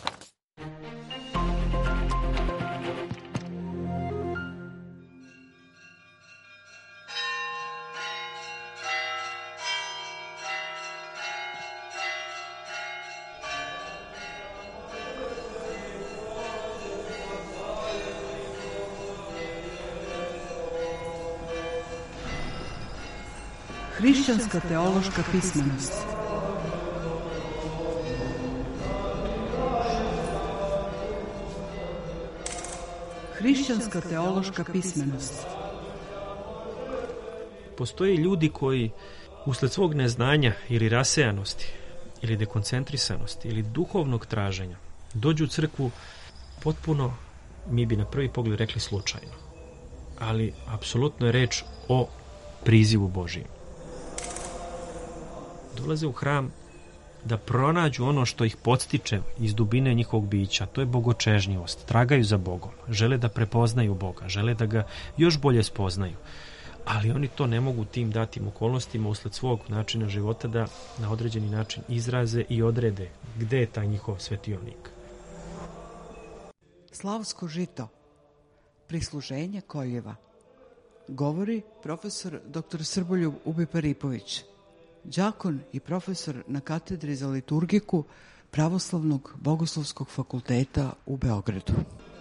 Hrišćanska teološka pismenost. Hrišćanska teološka pismenost. Postoje ljudi koji usled svog neznanja ili rasejanosti ili dekoncentrisanosti ili duhovnog traženja dođu u crkvu potpuno, mi bi na prvi pogled rekli slučajno, ali apsolutno je reč o prizivu Božijem. Dolaze u hram da pronađu ono što ih podstiče iz dubine njihovog bića, to je bogočežnjivost, tragaju za Bogom, žele da prepoznaju Boga, žele da ga još bolje spoznaju, ali oni to ne mogu tim datim okolnostima usled svog načina života da na određeni način izraze i odrede gde je taj njihov svetionik. Slavsko žito, prisluženje koljeva, govori profesor doktor Srboljub Ubi-Paripović, đakon i profesor na katedri za liturgiku Pravoslavnog bogoslovskog fakulteta u Beogradu.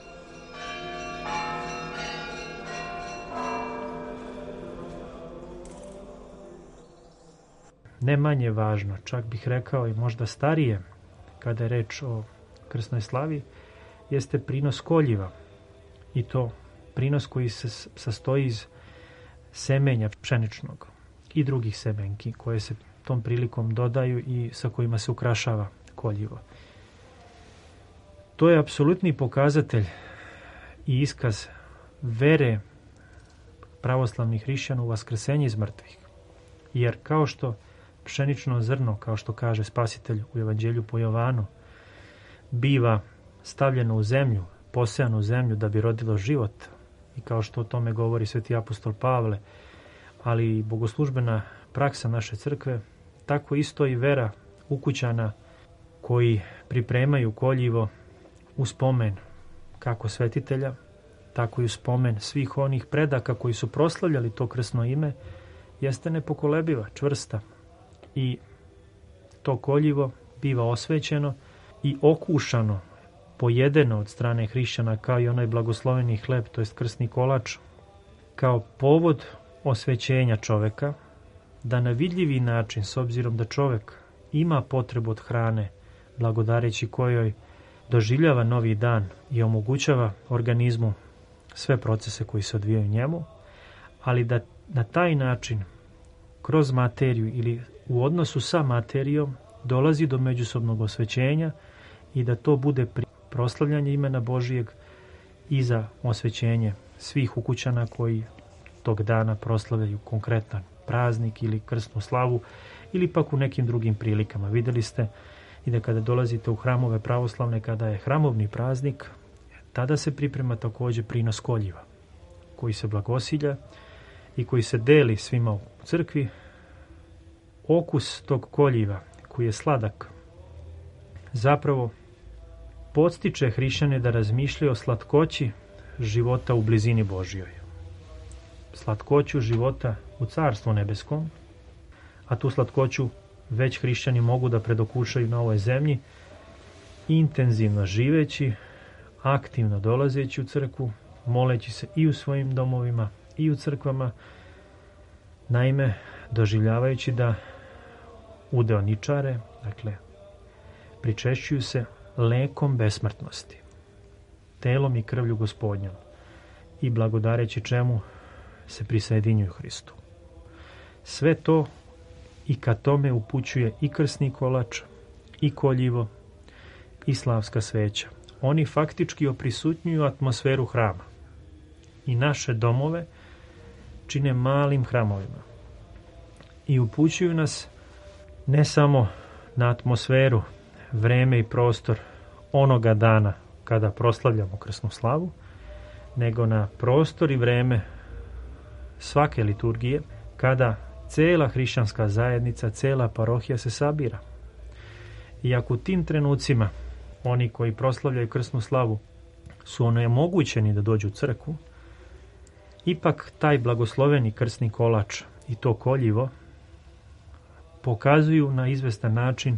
Ne manje važno, čak bih rekao i možda starije, kada je reč o krsnoj slavi, jeste prinos koljiva. I to prinos koji se sastoji iz semenja pšeničnog i drugih semenki koje se tom prilikom dodaju i sa kojima se ukrašava koljivo. To je apsolutni pokazatelj i iskaz vere pravoslavnih hrišćana u vaskrsenje iz mrtvih. Jer kao što pšenično zrno, kao što kaže Spasitelj u Evanđelju po Jovanu, biva stavljeno u zemlju, posejano u zemlju da bi rodilo život, i kao što o tome govori sveti apostol Pavle, ali i bogoslužbena praksa naše crkve, tako isto i vera ukućana koji pripremaju koljivo u spomen kako svetitelja, tako i u spomen svih onih predaka koji su proslavljali to krsno ime, jeste nepokolebiva, čvrsta. I to koljivo biva osvećeno i okušano, pojedeno od strane hrišćana kao i onaj blagosloveni hleb, to jest krsni kolač, kao povod osvećenja čoveka, da na vidljivi način, s obzirom da čovek ima potrebu od hrane, blagodareći kojoj doživljava novi dan i omogućava organizmu sve procese koji se odvijaju njemu, ali da na taj način, kroz materiju ili u odnosu sa materijom, dolazi do međusobnog osvećenja i da to bude proslavljanje imena Božijeg i za osvećenje svih ukućana koji tog dana proslavljaju konkretan praznik ili krsnu slavu ili pak u nekim drugim prilikama. Videli ste i da kada dolazite u hramove pravoslavne, kada je hramovni praznik, tada se priprema također prinos koljiva koji se blagosilja i koji se deli svima u crkvi. Okus tog koljiva koji je sladak zapravo podstiče hrišćane da razmišljaju o slatkoći života u blizini Božjoj. Slatkoću života u Carstvu nebeskom, a tu slatkoću već hrišćani mogu da predokušaju na ovoj zemlji, intenzivno živeći, aktivno dolazeći u crkvu, moleći se i u svojim domovima i u crkvama, naime doživljavajući da udeoničare, dakle, pričešćuju se lekom besmrtnosti, telom i krvlju Gospodnjom i blagodareći čemu se prisajedinjuju Hristu. Sve to i ka tome upućuje i krsni kolač, i koljivo, i slavska sveća. Oni faktički oprisutnjuju atmosferu hrama i naše domove čine malim hramovima i upućuju nas ne samo na atmosferu, vreme i prostor onoga dana kada proslavljamo krsnu slavu, nego na prostor i vreme svake liturgije kada cela hrišćanska zajednica, cela parohija se sabira. I ako u tim trenucima oni koji proslavljaju krsnu slavu su onemogućeni da dođu u crkvu, ipak taj blagosloveni krsni kolač i to koljivo pokazuju na izvestan način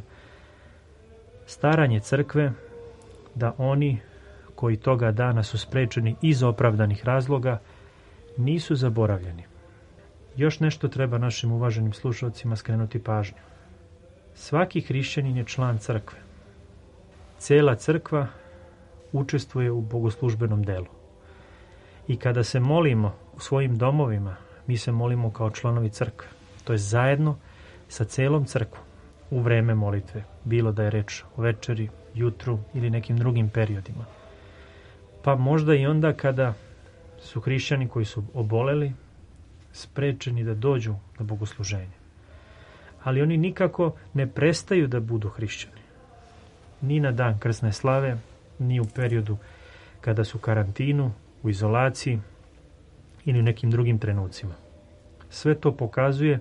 staranje crkve da oni koji toga dana su sprečeni iz opravdanih razloga nisu zaboravljeni. Još nešto treba našim uvaženim slušalcima skrenuti pažnju. Svaki hrišćanin je član crkve. Cela crkva učestvuje u bogoslužbenom delu. I kada se molimo u svojim domovima, mi se molimo kao članovi crkve. To je zajedno sa celom crkvom u vreme molitve, bilo da je reč o večeri, jutru ili nekim drugim periodima. Pa možda i onda kada su hrišćani koji su oboleli sprečeni da dođu na bogosluženje. Ali oni nikako ne prestaju da budu hrišćani. Ni na dan krsne slave, ni u periodu kada su u karantinu, u izolaciji ili u nekim drugim trenucima. Sve to pokazuje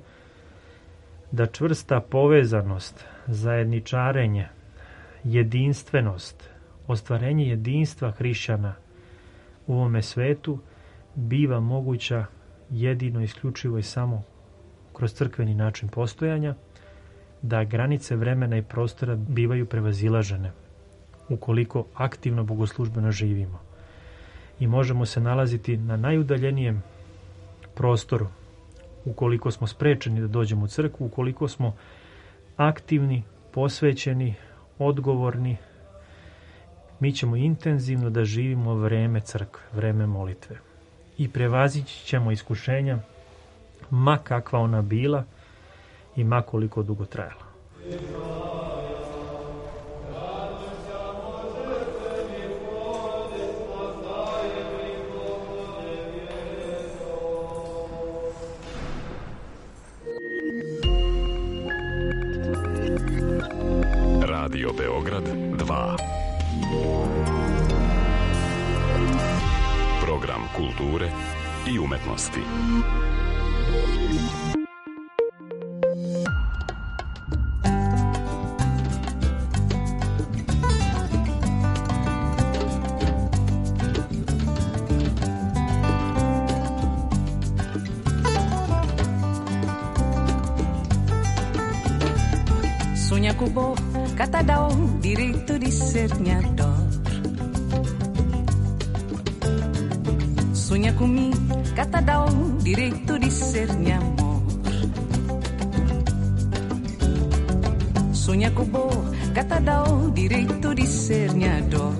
da čvrsta povezanost, zajedničarenje, jedinstvenost, ostvarenje jedinstva hrišćana u ovome svetu biva moguća jedino, isključivo i samo kroz crkveni način postojanja, da granice vremena i prostora bivaju prevazilažene ukoliko aktivno bogoslužbeno živimo. I možemo se nalaziti na najudaljenijem prostoru ukoliko smo sprečeni da dođemo u crkvu, ukoliko smo aktivni, posvećeni, odgovorni, mi ćemo intenzivno da živimo vreme crkve, vreme molitve. I prevazići ćemo iskušenja, ma kakva ona bila i ma koliko dugo trajala. Radio Beograd dva. Program kulture i umetnosti. Sognaku boh kata dao diritto di segnador. Sognaku mi kata dao diritto di segnamor. Sognaku boh kata dao diritto di segnador.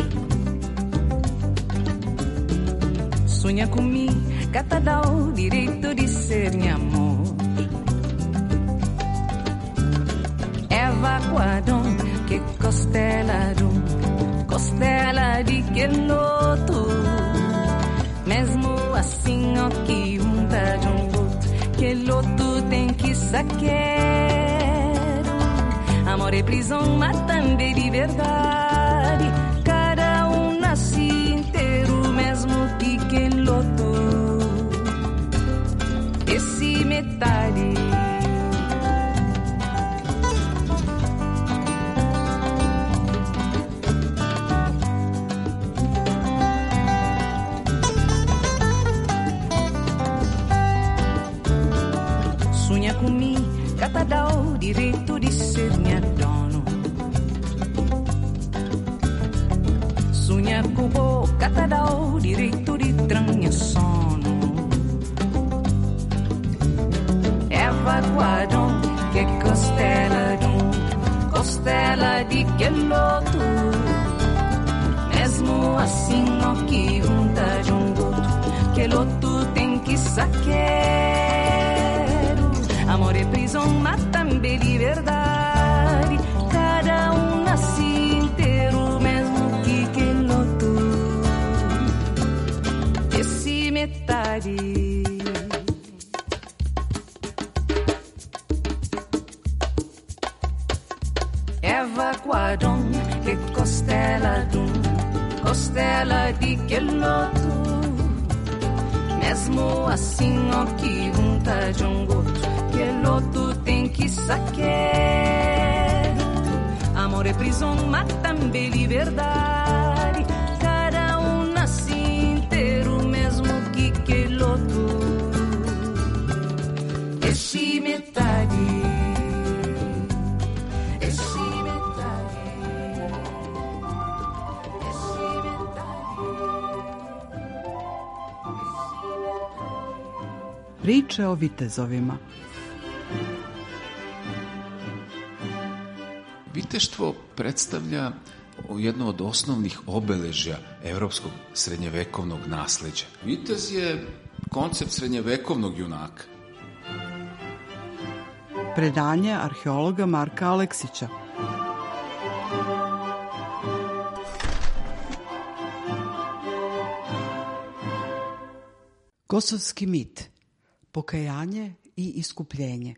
Sognaku mi kata dao diritto di segnamor. Eva Eva Guadon, che costela rum, costela de queloto. Mesmo assim, ó, que um tá de um outro, queloto tem que saqueiro. Amor e prisão, mas também liberdade. Cada um nasce inteiro, mesmo que queloto. Esse metade. Sonha comigo, cata dá o direito de ser minha dono. Sonha com o cata dá o direito de tranha sono. Eva Guadon, que costela dum, costela de queloto. Mesmo assim, ó, que um tá de um outro, queloto tem que saqueiro. Amor e prisão, mas também liberdade. Cada um nasce inteiro, mesmo que queloto. Esse metade. Eva Guadon, que costela dum, costela de queloto. Mesmo assim, ó, que um tá de um outro, queloto tem que saqueiro. Amor e prisão, mas também liberdade. Cada um nasce inteiro, mesmo que queloto. Esse metade. Esse metade. Esse metade. Priče o vitezovima. Viteštvo predstavlja jedno od osnovnih obeležja evropskog srednjevekovnog nasleđa. Vitez je koncept srednjevekovnog junaka. Predanje arheologa Marka Aleksića. Kosovski mit. Pokajanje i iskupljenje.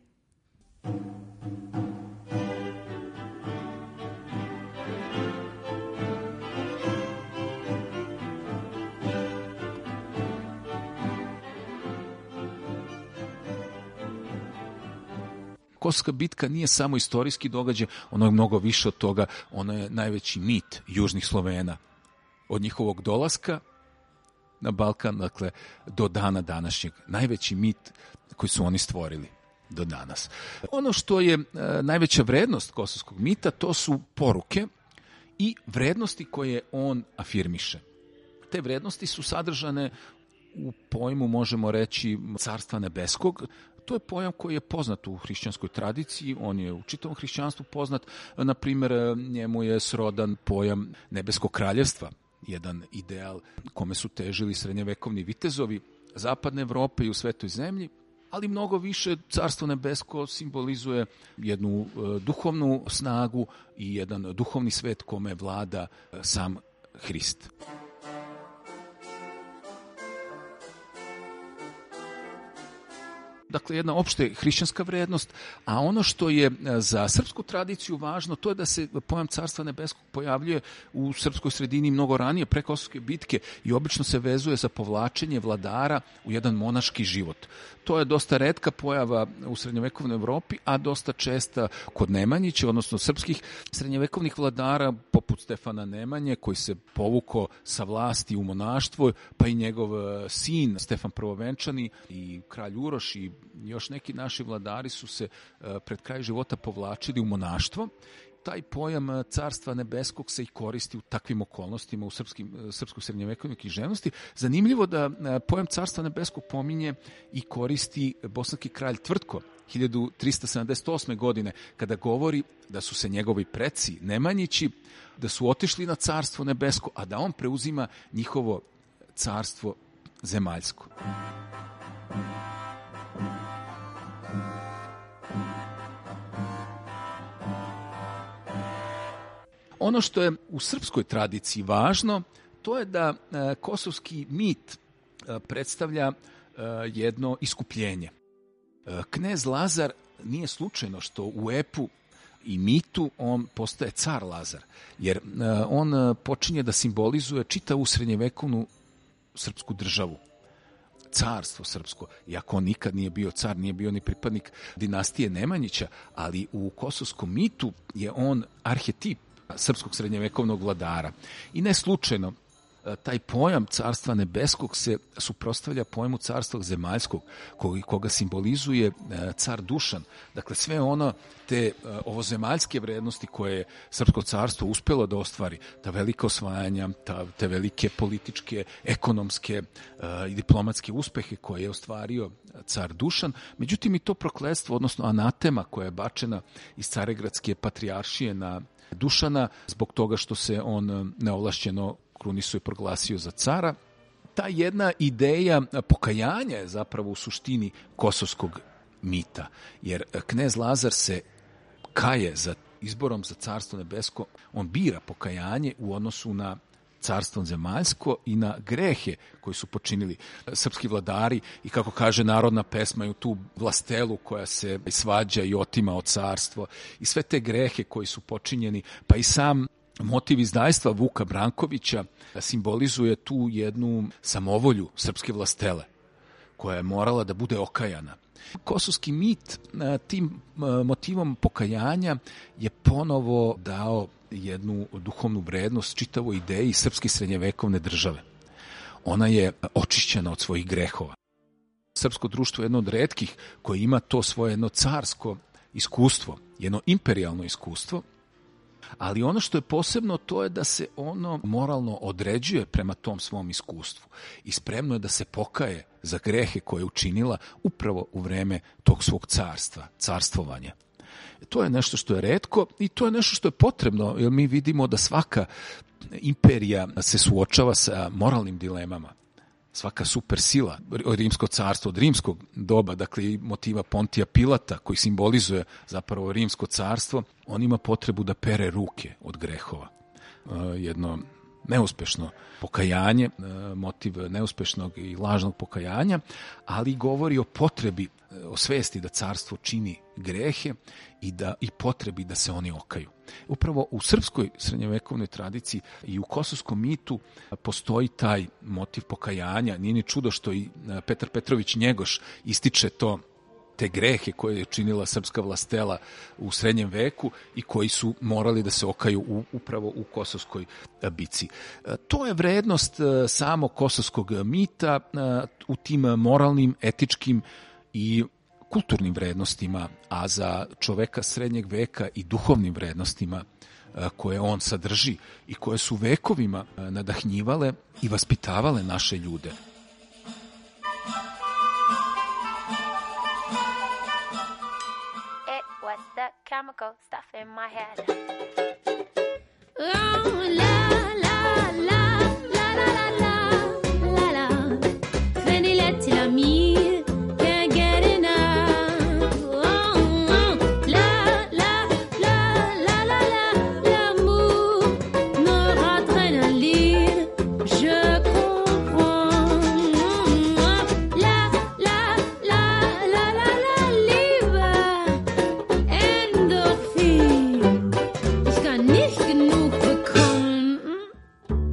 Kosovska bitka nije samo istorijski događaj, ono je mnogo više od toga, ono je najveći mit južnih Slovena. Od njihovog dolaska na Balkan, dakle, do dana današnjeg. Najveći mit koji su oni stvorili do danas. Ono što je e, najveća vrednost kosovskog mita, to su poruke i vrednosti koje on afirmiše. Te vrednosti su sadržane u pojmu, možemo reći, Carstva nebeskog. To je pojam koji je poznat u hrišćanskoj tradiciji, on je u čitavom hrišćanstvu poznat. Na primjer, njemu je srodan pojam nebeskog kraljevstva, jedan ideal kome su težili srednjevekovni vitezovi zapadne Evrope i u svetoj zemlji, ali mnogo više Carstvo nebesko simbolizuje jednu e, duhovnu snagu i jedan duhovni svet kome vlada e, sam Hrist. Dakle, jedna opšte hrišćanska vrednost, a ono što je za srpsku tradiciju važno, to je da se pojam Carstva nebeskog pojavljuje u srpskoj sredini mnogo ranije, pre Kosovske bitke, i obično se vezuje za povlačenje vladara u jedan monaški život. To je dosta retka pojava u srednjovekovnoj Evropi, a dosta česta kod Nemanjića, odnosno srpskih srednjovekovnih vladara, poput Stefana Nemanje, koji se povuko sa vlasti u monaštvo, pa i njegov sin Stefan Prvovenčani i kralj Uroš i još neki naši vladari su se pred kraj života povlačili u monaštvo. Taj pojam Carstva nebeskog se i koristi u takvim okolnostima u srpskim, srpskoj srednjovekovnoj književnosti. Zanimljivo da pojam Carstva nebeskog pominje i koristi bosanski kralj Tvrtko hiljadu trista sedamdeset osme. godine, kada govori da su se njegovi preci Nemanjići, da su otišli na Carstvo nebesko, a da on preuzima njihovo carstvo zemaljsko. Ono što je u srpskoj tradiciji važno, to je da e, kosovski mit e, predstavlja e, jedno iskupljenje. E, knez Lazar nije slučajno što u epu i mitu on postaje car Lazar, jer e, on počinje da simbolizuje čitavu srednjevekovnu srpsku državu, carstvo srpsko, iako on nikad nije bio car, nije bio ni pripadnik dinastije Nemanjića, ali u kosovskom mitu je on arhetip srpskog srednjevekovnog vladara. I ne slučajno, taj pojam carstva nebeskog se suprotstavlja pojmu carstva zemaljskog, koga simbolizuje car Dušan. Dakle, sve ono, te ovozemaljske vrednosti koje je srpsko carstvo uspelo da ostvari, ta velika osvajanja, ta, te velike političke, ekonomske i diplomatske uspehe koje je ostvario car Dušan. Međutim, i to prokletstvo, odnosno anatema koja je bačena iz Caregradske patrijaršije na Dušana, zbog toga što se on neovlašćeno krunisuje, proglasio za cara. Ta jedna ideja pokajanja je zapravo u suštini kosovskog mita, jer knez Lazar se kaje za izborom za carstvo nebesko, on bira pokajanje u odnosu na carstvo zemaljsko i na grehe koji su počinili srpski vladari i, kako kaže narodna pesma, i tu vlastelu koja se svađa i otima od carstvo i sve te grehe koji su počinjeni, pa i sam motiv izdajstva Vuka Brankovića simbolizuje tu jednu samovolju srpske vlastele koja je morala da bude okajana. Kosovski mit tim motivom pokajanja je ponovo dao jednu duhovnu vrednost čitavoj ideji srpske srednjevekovne države. Ona je očišćena od svojih grehova. Srpsko društvo je jedno od retkih koje ima to svoje jedno carsko iskustvo, jedno imperijalno iskustvo, ali ono što je posebno to je da se ono moralno određuje prema tom svom iskustvu i spremno je da se pokaje za grehe koje je učinila upravo u vreme tog svog carstva, carstvovanja. To je nešto što je retko i to je nešto što je potrebno, jer mi vidimo da svaka imperija se suočava sa moralnim dilemama. Svaka supersila, rimsko carstvo od rimskog doba, dakle i motiva Pontija Pilata koji simbolizuje zapravo rimsko carstvo, on ima potrebu da pere ruke od grehova. Jedno neuspešno pokajanje, motiv neuspešnog i lažnog pokajanja, ali govori o potrebi, o svesti da carstvo čini grehe i da i potrebi da se oni okaju. Upravo u srpskoj srednjevekovnoj tradiciji i u kosovskom mitu postoji taj motiv pokajanja. Nije ni čudo što i Petar Petrović Njegoš ističe to, te grehe koje je činila srpska vlastela u srednjem veku i koji su morali da se okaju u, upravo u kosovskoj bici. To je vrednost samo kosovskog mita u tim moralnim, etičkim i kulturnim vrednostima, a za čoveka srednjeg veka i duhovnim vrednostima koje on sadrži i koje su vekovima nadahnjivale i vaspitavale naše ljude. Chemical stuff in my head. Oh, la, la, la, la, la, la, la, la, la. Fenile till I'm me, can't get enough. Oh, oh, la, la, la, la, la, la, l'amour me adrénaline, je comprends. La, la, la, la, la, la, liebe. Ich kann nicht genug bekommen.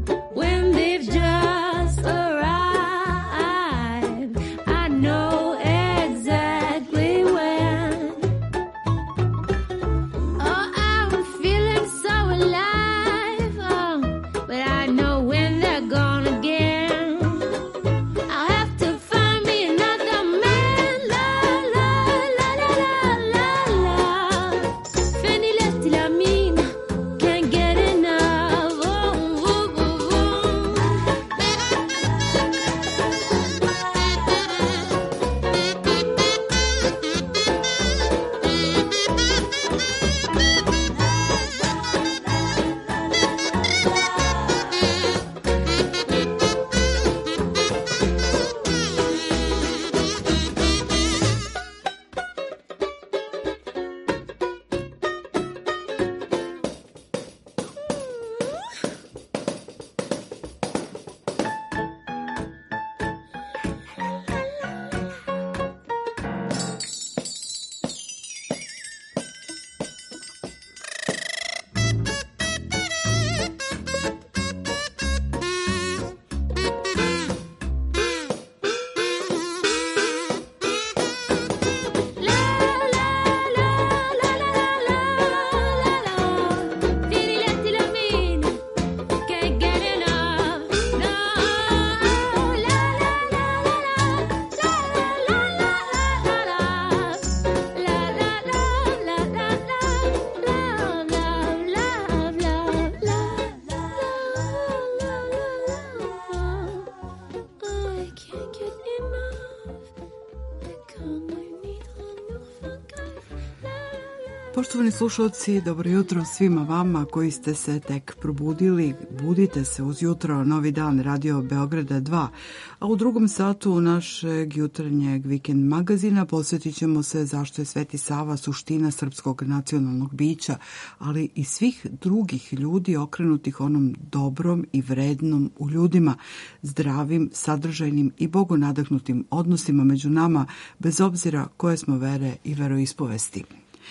Poštovani slušalci, dobro jutro svima vama koji ste se tek probudili. Budite se uz jutro, novi dan Radio Beograda dva, a u drugom satu našeg jutarnjeg vikend magazina posvetit ćemo se zašto je Sveti Sava suština srpskog nacionalnog bića, ali i svih drugih ljudi okrenutih onom dobrom i vrednom u ljudima, zdravim, sadržajnim i bogonadahnutim odnosima među nama, bez obzira koje smo vere i veroispovesti.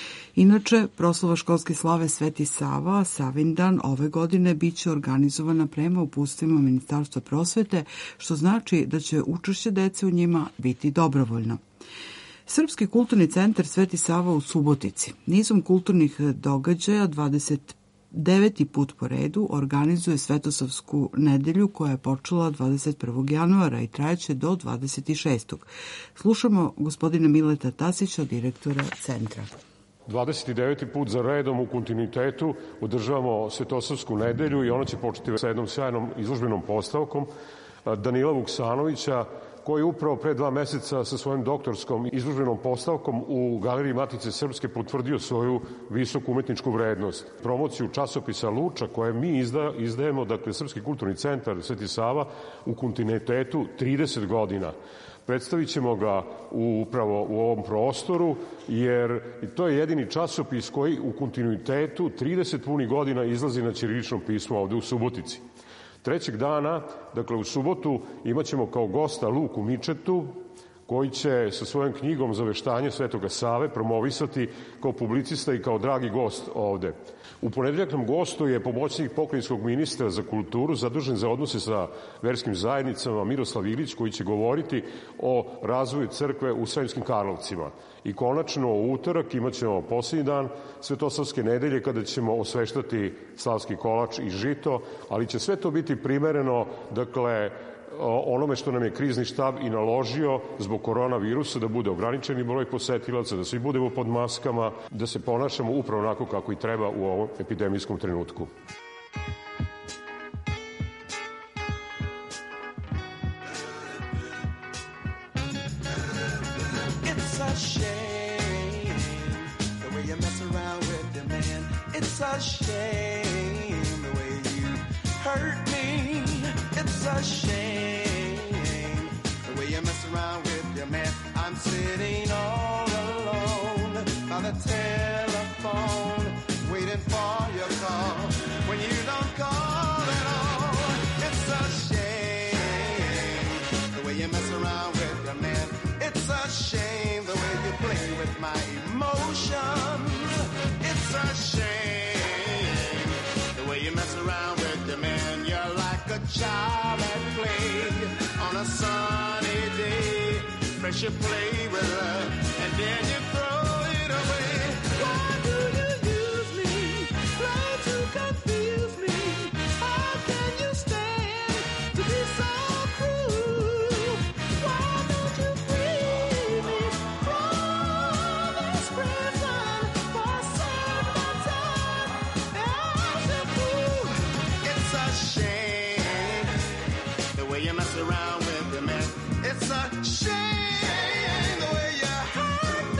Inače, proslava školske slave Sveti Sava, Savindan, ove godine biće organizovana prema uputstvima Ministarstva prosvete, što znači da će učešće dece u njima biti dobrovoljno. Srpski kulturni centar Sveti Sava u Subotici nizom kulturnih događaja dvadeset deveti put po redu organizuje Svetosavsku nedelju koja je počela dvadeset prvog januara i trajeće do dvadeset šestog Slušamo gospodina Mileta Tasića, direktora centra. dvadeset deveti put za redom u kontinuitetu održavamo Svetosavsku nedelju i ona će početi sa jednom sjajnom izložbenom postavkom Danila Vuksanovića, koji je upravo pre dva meseca sa svojom doktorskom izložbenom postavkom u Galeriji Matice Srpske potvrdio svoju visoku umetničku vrednost. Promociju časopisa Luča, koje mi izda, izdajemo, dakle Srpski kulturni centar Sveti Sava, u kontinuitetu trideset godina. Predstavit ćemo ga upravo u ovom prostoru, jer to je jedini časopis koji u kontinuitetu trideset punih godina izlazi na ćiriličnom pismu ovde u Subotici. Trećeg dana, dakle u subotu, imat ćemo kao gosta Luku Mičetu, koji će sa svojom knjigom Zaveštanje Svetoga Save promovisati kao publicista i kao dragi gost ovde. U ponedeljak nam gostuje pomoćnik pokrajinskog ministra za kulturu, zadužen za odnose sa verskim zajednicama, Miroslav Ilić, koji će govoriti o razvoju crkve u Sremskim Karlovcima. I konačno u utorak imat ćemo posljednji dan Svetosavske nedelje, kada ćemo osveštati slavski kolač i žito, ali će sve to biti primereno, dakle, onome što nam je krizni štab i naložio zbog koronavirusa, da bude ograničeni broj posetilaca, da svi budemo pod maskama, da se ponašamo upravo onako kako i treba u ovom epidemijskom trenutku. It's a shame the way you mess around with your man. It's a shame the way you hurt me. It's a shame the way you mess around with your man. I'm sitting all alone by the telephone, waiting for your call. When you don't call at all, it's a shame the way you mess around with your man. It's a shame the way you play with my emotions. It's a shame the way you mess around with your man. You're like a child at play on a sunny day. First you play with her and then you throw it away. Why do you use me? Try to confuse me. How can you stand to be so cruel? Why don't you free me from this prison for certain time? As a fool, it's a shame the way you mess around with the man. It's a shame the way you hurt me.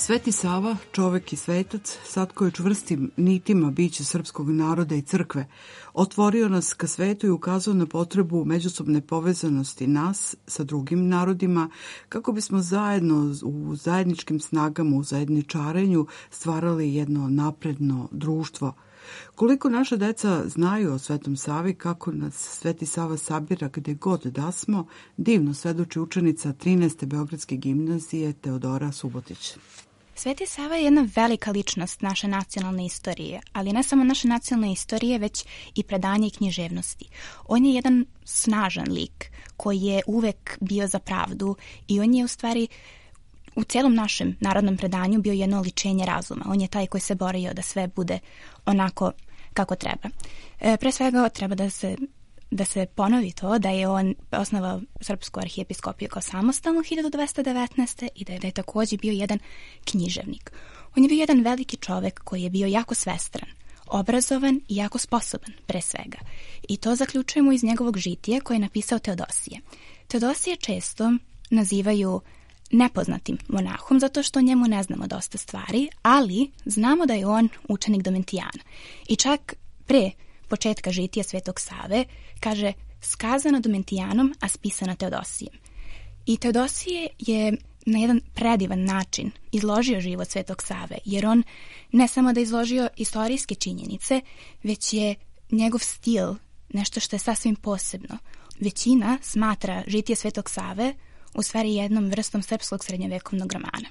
Sveti Sava, čovek i svetac, satko je čvrstim nitima biće srpskog naroda i crkve, otvorio nas ka svetu i ukazao na potrebu međusobne povezanosti nas sa drugim narodima, kako bismo zajedno u zajedničkim snagama, u zajedničarenju stvarali jedno napredno društvo. Koliko naša deca znaju o Svetom Savi, kako nas Sveti Sava sabira gde god da smo, divno svedoči učenica trinaeste Beogradske gimnazije Teodora Subotić. Sveti Sava je jedna velika ličnost naše nacionalne istorije, ali ne samo naše nacionalne istorije, već i predanje i književnosti. On je jedan snažan lik koji je uvek bio za pravdu i on je u stvari u celom našem narodnom predanju bio jedno oličenje razuma. On je taj koji se borio da sve bude onako kako treba. E, pre svega treba da se da se ponovi to da je on osnovao Srpsku arhijepiskopiju kao samostalnu hiljadu dvesta devetnaeste. i da je, da je također bio jedan književnik. On je bio jedan veliki čovek koji je bio jako svestran, obrazovan i jako sposoban pre svega. I to zaključujemo iz njegovog žitija koje je napisao Teodosije. Teodosije često nazivaju nepoznatim monahom zato što o njemu ne znamo dosta stvari, ali znamo da je on učenik Domitijana. I čak pre početka žitija Svetog Save kaže skazano Domitijanom, a spisano Teodosijem. I Teodosije je na jedan predivan način izložio život Svetog Save, jer on ne samo da je izložio istorijske činjenice, već je njegov stil nešto što je sasvim posebno. Većina smatra žitije Svetog Save u stvari jednom vrstom srpskog srednjovekovnog romana.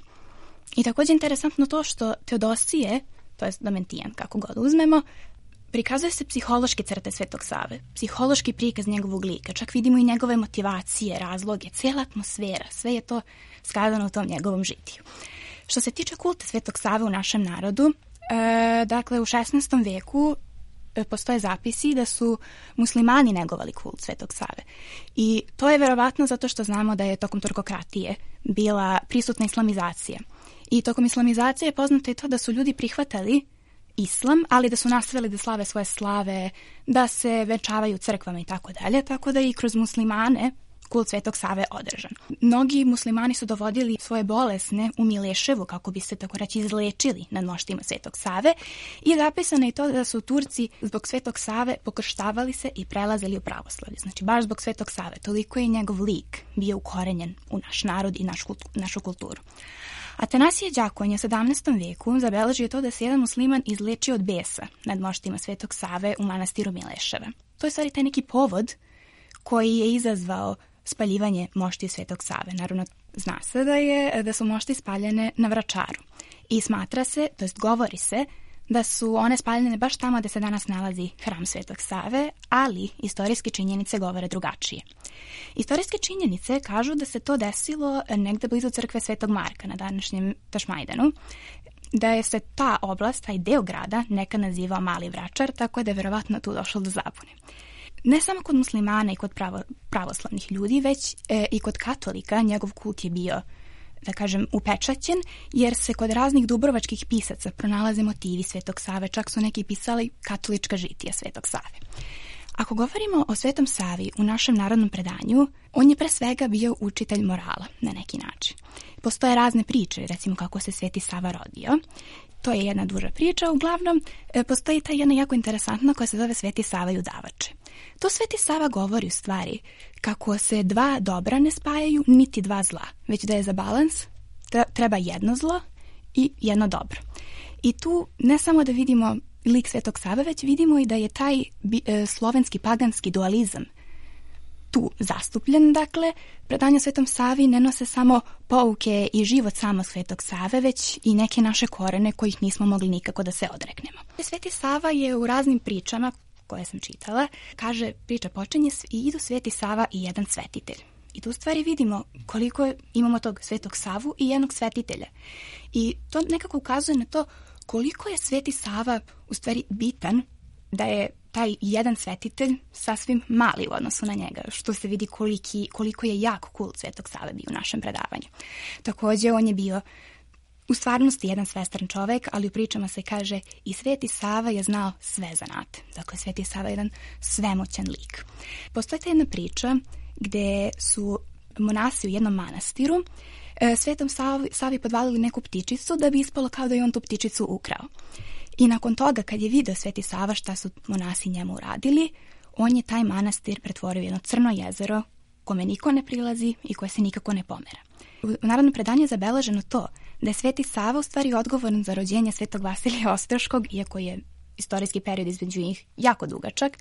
I također interesantno to što Teodosije, to je Domitijan kako god uzmemo, prikazuje se psihološke crte Svetog Save, psihološki prikaz njegovog lika, čak vidimo i njegove motivacije, razloge, cijela atmosfera, sve je to skazano u tom njegovom žitiju. Što se tiče kulta Svetog Save u našem narodu, e, dakle u šesnaestom veku e, postoje zapisi da su muslimani negovali kult Svetog Save. I to je verovatno zato što znamo da je tokom turkokratije bila prisutna islamizacija. I tokom islamizacije je poznato i to da su ljudi prihvatali islam, ali da su nastavili da slave svoje slave, da se venčavaju crkvama i tako dalje, tako da i kroz muslimane kult Svetog Save održan. Mnogi muslimani su dovodili svoje bolesne u Mileševu kako bi se tako reći izlečili nad moštima Svetog Save i zapisano je to da su Turci zbog Svetog Save pokrštavali se i prelazili u pravoslavlje. Znači baš zbog Svetog Save. Toliko je njegov lik bio ukorenjen u naš narod i naš, našu kulturu. Atanasije Đakonja u sedamnaestom veku zabeležio to da se jedan musliman izlečio od besa nad moštima Svetog Save u manastiru Mileševa. To je stvari taj neki povod koji je izazvao spaljivanje mošti Svetog Save. Naravno, zna se da, je, da su mošti spaljene na Vračaru. I smatra se, to jest govori se, da su one spaljene baš tamo gde se danas nalazi hram Svetog Save, ali istorijske činjenice govore drugačije. Istorijske činjenice kažu da se to desilo negde blizu crkve Svetog Marka na današnjem Tašmajdanu, da je se ta oblast, taj deo grada, nekad nazivao Mali Vračar, tako da je verovatno tu došlo do zabune. Ne samo kod muslimana i kod pravo, pravoslavnih ljudi, već e, i kod katolika njegov kult je bio, da kažem, upečaćen, jer se kod raznih dubrovačkih pisaca pronalaze motivi Svetog Save, čak su neki pisali katolička žitija Svetog Save. Ako govorimo o Svetom Savi u našem narodnom predanju, on je pre svega bio učitelj morala na neki način. Postoje razne priče, recimo kako se Sveti Sava rodio. To je jedna duža priča. Uglavnom, postoji ta jedna jako interesantna koja se zove Sveti Sava i udavače. To Sveti Sava govori u stvari kako se dva dobra ne spajaju, niti dva zla, već da je za balans treba jedno zlo i jedno dobro. I tu ne samo da vidimo lik Svetog Save, već vidimo i da je taj e, slovenski paganski dualizam tu zastupljen. Dakle, predanja Svetom Savi ne nose samo pouke i život samog Svetog Save, već i neke naše korene kojih nismo mogli nikako da se odreknemo. Sveti Sava je u raznim pričama koje sam čitala, kaže, priča počinje i idu Sveti Sava i jedan svetitelj. I tu u stvari vidimo koliko imamo tog Svetog Savu i jednog svetitelja. I to nekako ukazuje na to koliko je Sveti Sava u stvari bitan, da je taj jedan svetitelj sasvim mali u odnosu na njega, što se vidi koliki, koliko je jak kult Svetog Save bio u našem predavanju. Također on je bio u stvarnosti jedan svestran čovek, ali u pričama se kaže i Sveti Sava je znao sve zanate. Dakle, Sveti Sava je jedan svemoćan lik. Postoji jedna priča gde su monasi u jednom manastiru e, Svetom Savi, Savi podvalili neku ptičicu da bi ispalo kao da je on tu ptičicu ukrao. I nakon toga, kad je video Sveti Sava šta su monasi njemu uradili, on je taj manastir pretvorio u jedno crno jezero kome niko ne prilazi i koje se nikako ne pomera. U narodnom predanju je zabeleženo to da je Sveti Sava u stvari odgovoran za rođenje Svetog Vasilija Ostroškog, iako je istorijski period između njih jako dugačak,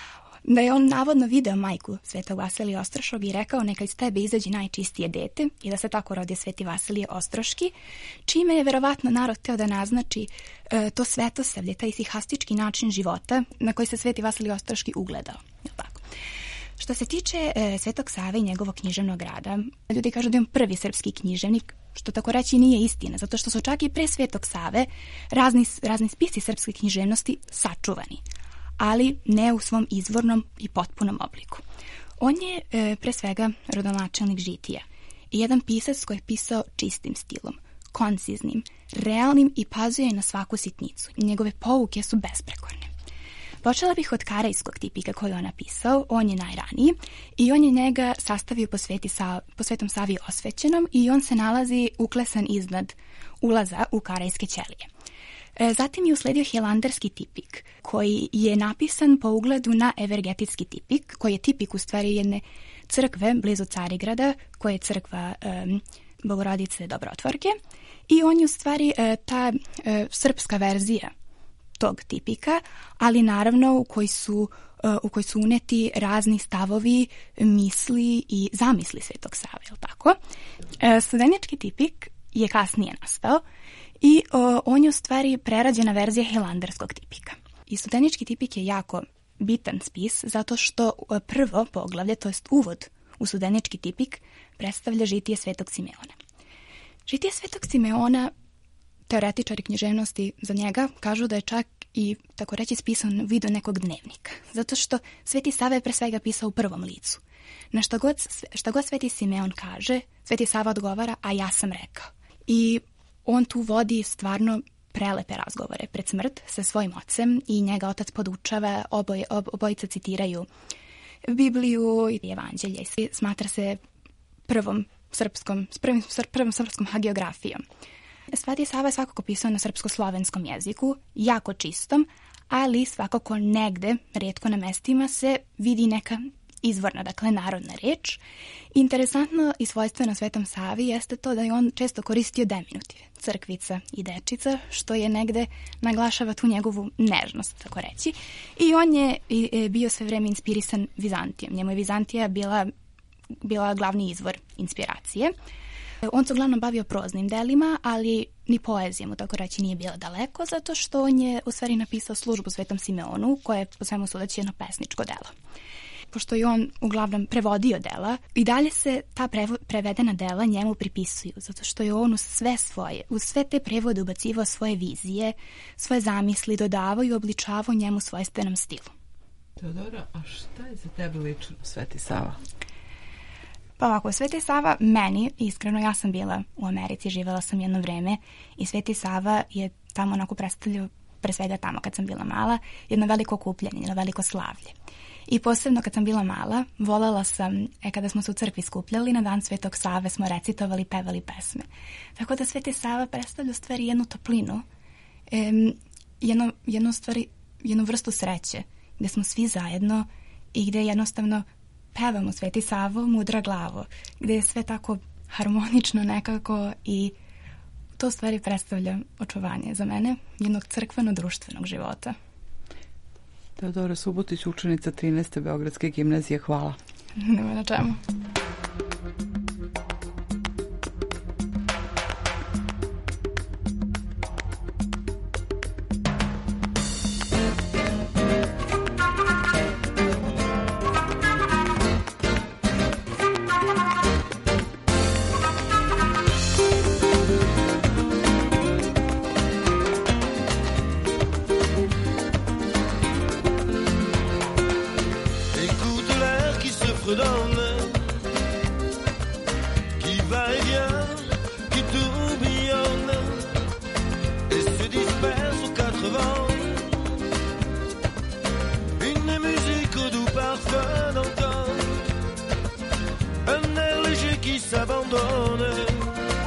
da je on navodno video majku Svetog Vasilija Ostroškog i rekao neka iz tebe izađe najčistije dete i da se tako rodio Sveti Vasilije Ostroški, čime je verovatno narod teo da naznači e, to svetosavlje, taj sihastički način života na koji se Sveti Vasilije Ostroški ugledao. Tako. Što se tiče e, Svetog Save i njegovog književnog rada, ljudi kažu da je on prvi srpski književnik, što tako reći nije istina, zato što su čak i pre Svetog Save razni, razni spisi srpske književnosti sačuvani, ali ne u svom izvornom i potpunom obliku. On je e, pre svega rodonačelnik žitija i jedan pisac koji je pisao čistim stilom, konciznim, realnim i pazio je na svaku sitnicu. Njegove pouke su besprekorne. Počela bih od karejskog tipika koji je on napisao, on je najraniji i on je njega sastavio po, sveti Sa, po Svetom Savi osvećenom i on se nalazi uklesan iznad ulaza u karejske ćelije. Zatim je usledio hilandarski tipik, koji je napisan po ugledu na evergetitski tipik, koji je tipik u stvari jedne crkve blizu Carigrada, koja je crkva um, Bogorodice Dobrotvorke, i on je u stvari uh, ta uh, srpska verzija tog tipika, ali naravno u koji su, uh, u koji su uneti razni stavovi, misli i zamisli Svetog Save, je li tako? Uh, studenički tipik je kasnije nastao, i o, on je u stvari prerađena verzija hilandarskog tipika. I studenički tipik je jako bitan spis zato što prvo poglavlje, to jest uvod u studenički tipik, predstavlja žitije Svetog Simeona. Žitije Svetog Simeona, teoretičari književnosti za njega kažu da je čak i, tako reći, spisan u vidu nekog dnevnika, zato što Sveti Sava je pre svega pisao u prvom licu. Na šta god, šta god Sveti Simeon kaže, Sveti Sava odgovara, a ja sam rekao. I on tu vodi stvarno prelepe razgovore pred smrt sa svojim ocem i njega otac podučava, oboje, ob, obojica citiraju Bibliju i Evanđelje. Smatra se prvom srpskom, prvim, prvom srpskom hagiografijom. Sveti Sava je svakako pisao na srpsko-slovenskom jeziku, jako čistom, ali svakako negde, rijetko na mestima, se vidi neka izvorna, dakle narodna reč. Interesantno i svojstveno Svetom Savi jeste to da je on često koristio deminutive, crkvica i dečica, što je negde naglašava tu njegovu nežnost, tako reći. I on je bio sve vreme inspirisan Vizantijom. Njemu je Vizantija bila, bila glavni izvor inspiracije. On se uglavnom bavio proznim delima, ali ni poezija mu, tako reći, nije bila daleko, zato što on je u stvari napisao službu Svetom Simeonu, koje je po svemu sudeći jedno pesničko delo. Pošto je on uglavnom prevodio dela, i dalje se ta prevo, prevedena dela njemu pripisuju, zato što je on uz sve svoje, uz sve te prevode ubacivao svoje vizije, svoje zamisli, dodavao i obličavao njemu svojstvenom stilu. Teodora, a šta je za tebe lično Sveti Sava? Pa ovako, Sveti Sava meni, iskreno, ja sam bila u Americi, živjela sam jedno vreme i Sveti Sava je tamo onako predstavljao, pre svega tamo kad sam bila mala, jedno veliko okupljanje, jedno veliko slavlje. I posebno kad sam bila mala, volela sam, e, kada smo se u crkvi skupljali, na dan Svetog Save smo recitovali, pevali pesme. Tako da Sveti Sava predstavlja u stvari jednu toplinu, e, jedno, jednu, stvari, jednu vrstu sreće, gde smo svi zajedno i gde jednostavno pevamo Sveti Savo, mudra glavo, gde je sve tako harmonično nekako i to stvari predstavlja očuvanje za mene jednog crkveno-društvenog života. Teodora Subotić, učenica trinaeste Beogradske gimnazije, hvala. Nema na čemu. s'abandonne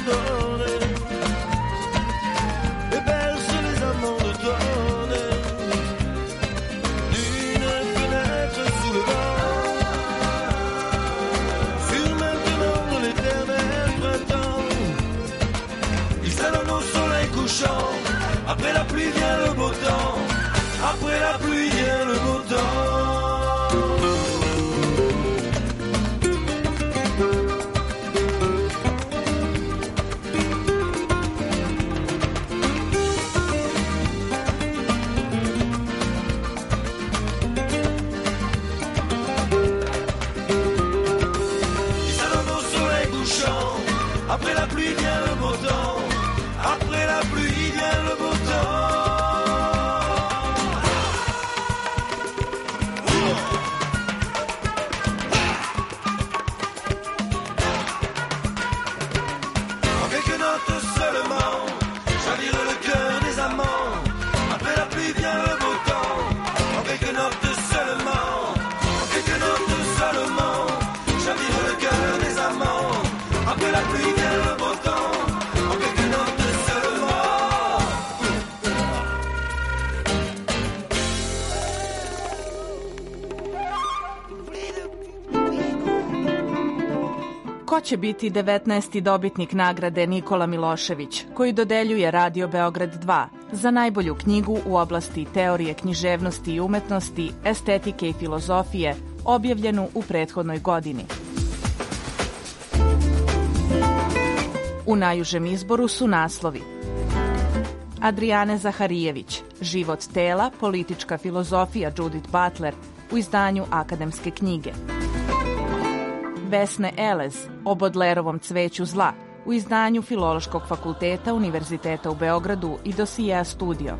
donne. Et berce les amants d'automne. D'une fenêtre sous le vent. Sur maintenant l'éternel printemps. Il s'allonge au soleil couchant. Après la pluie vient le beau temps. Après la pluie vient le beau temps. Après la pluie vient le beau temps. Après la pluie vient le beau temps. En quelques notes seulement, j'avire le cœur des amants. Après la pluie vient le beau temps. En quelques notes seulement, en quelques notes seulement, j'avire le cœur des amants. Après la pluie vient le beau temps, en quelques notes seulement. Ko će biti devetnaesti dobitnik nagrade Nikola Milošević, koji dodeljuje Radio Beograd dva za najbolju knjigu u oblasti teorije književnosti i umetnosti, estetike i filozofije, objavljenu u prethodnoj godini? U najužem izboru su naslovi: Adrijane Zaharijević, Život tela, politička filozofija Judith Butler u izdanju Akademske knjige. Vesne Elez, o Bodlerovom cveću zla u izdanju Filološkog fakulteta Univerziteta u Beogradu i Dosija Studio.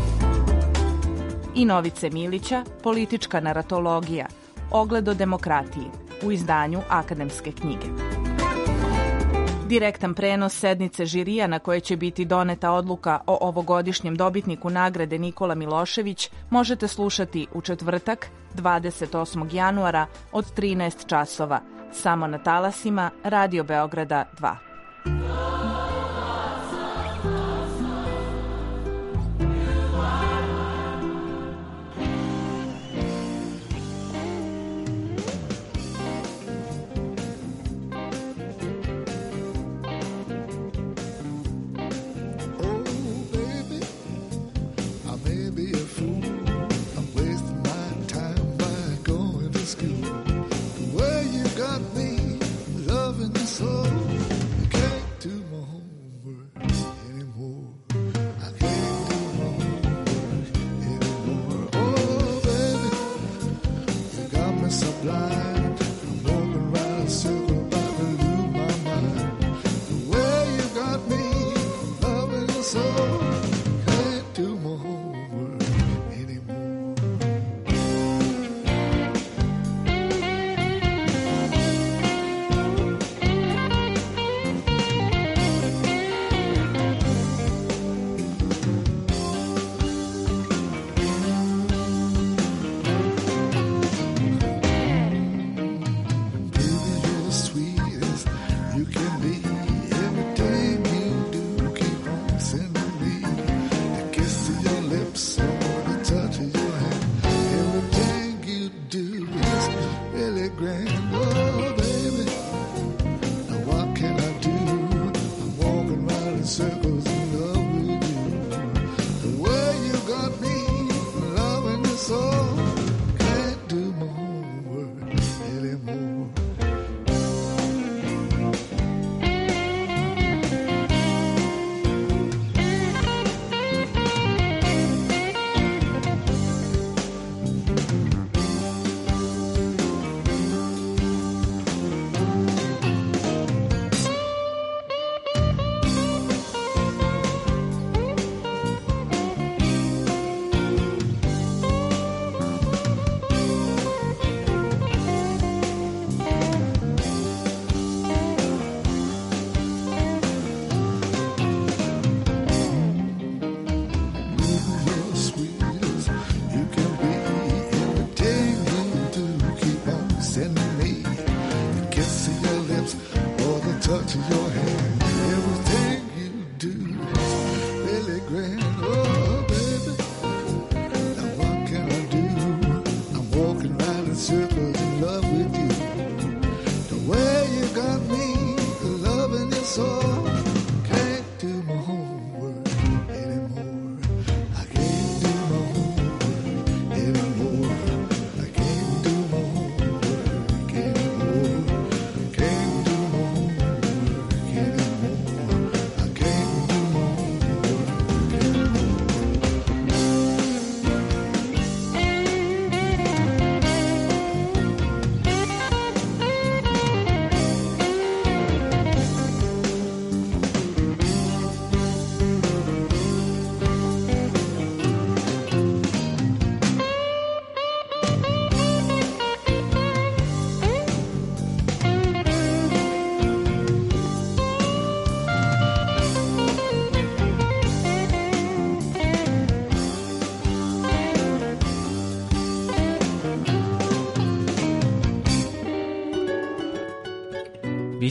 I Novice Milića, Politička naratologija, Ogled o demokratiji u izdanju Akademske knjige. Direktan prenos sednice žirija na koje će biti doneta odluka o ovogodišnjem dobitniku nagrade Nikola Milošević možete slušati u četvrtak, dvadeset osmog januara od trinaest časova, samo na talasima Radio Beograda dva.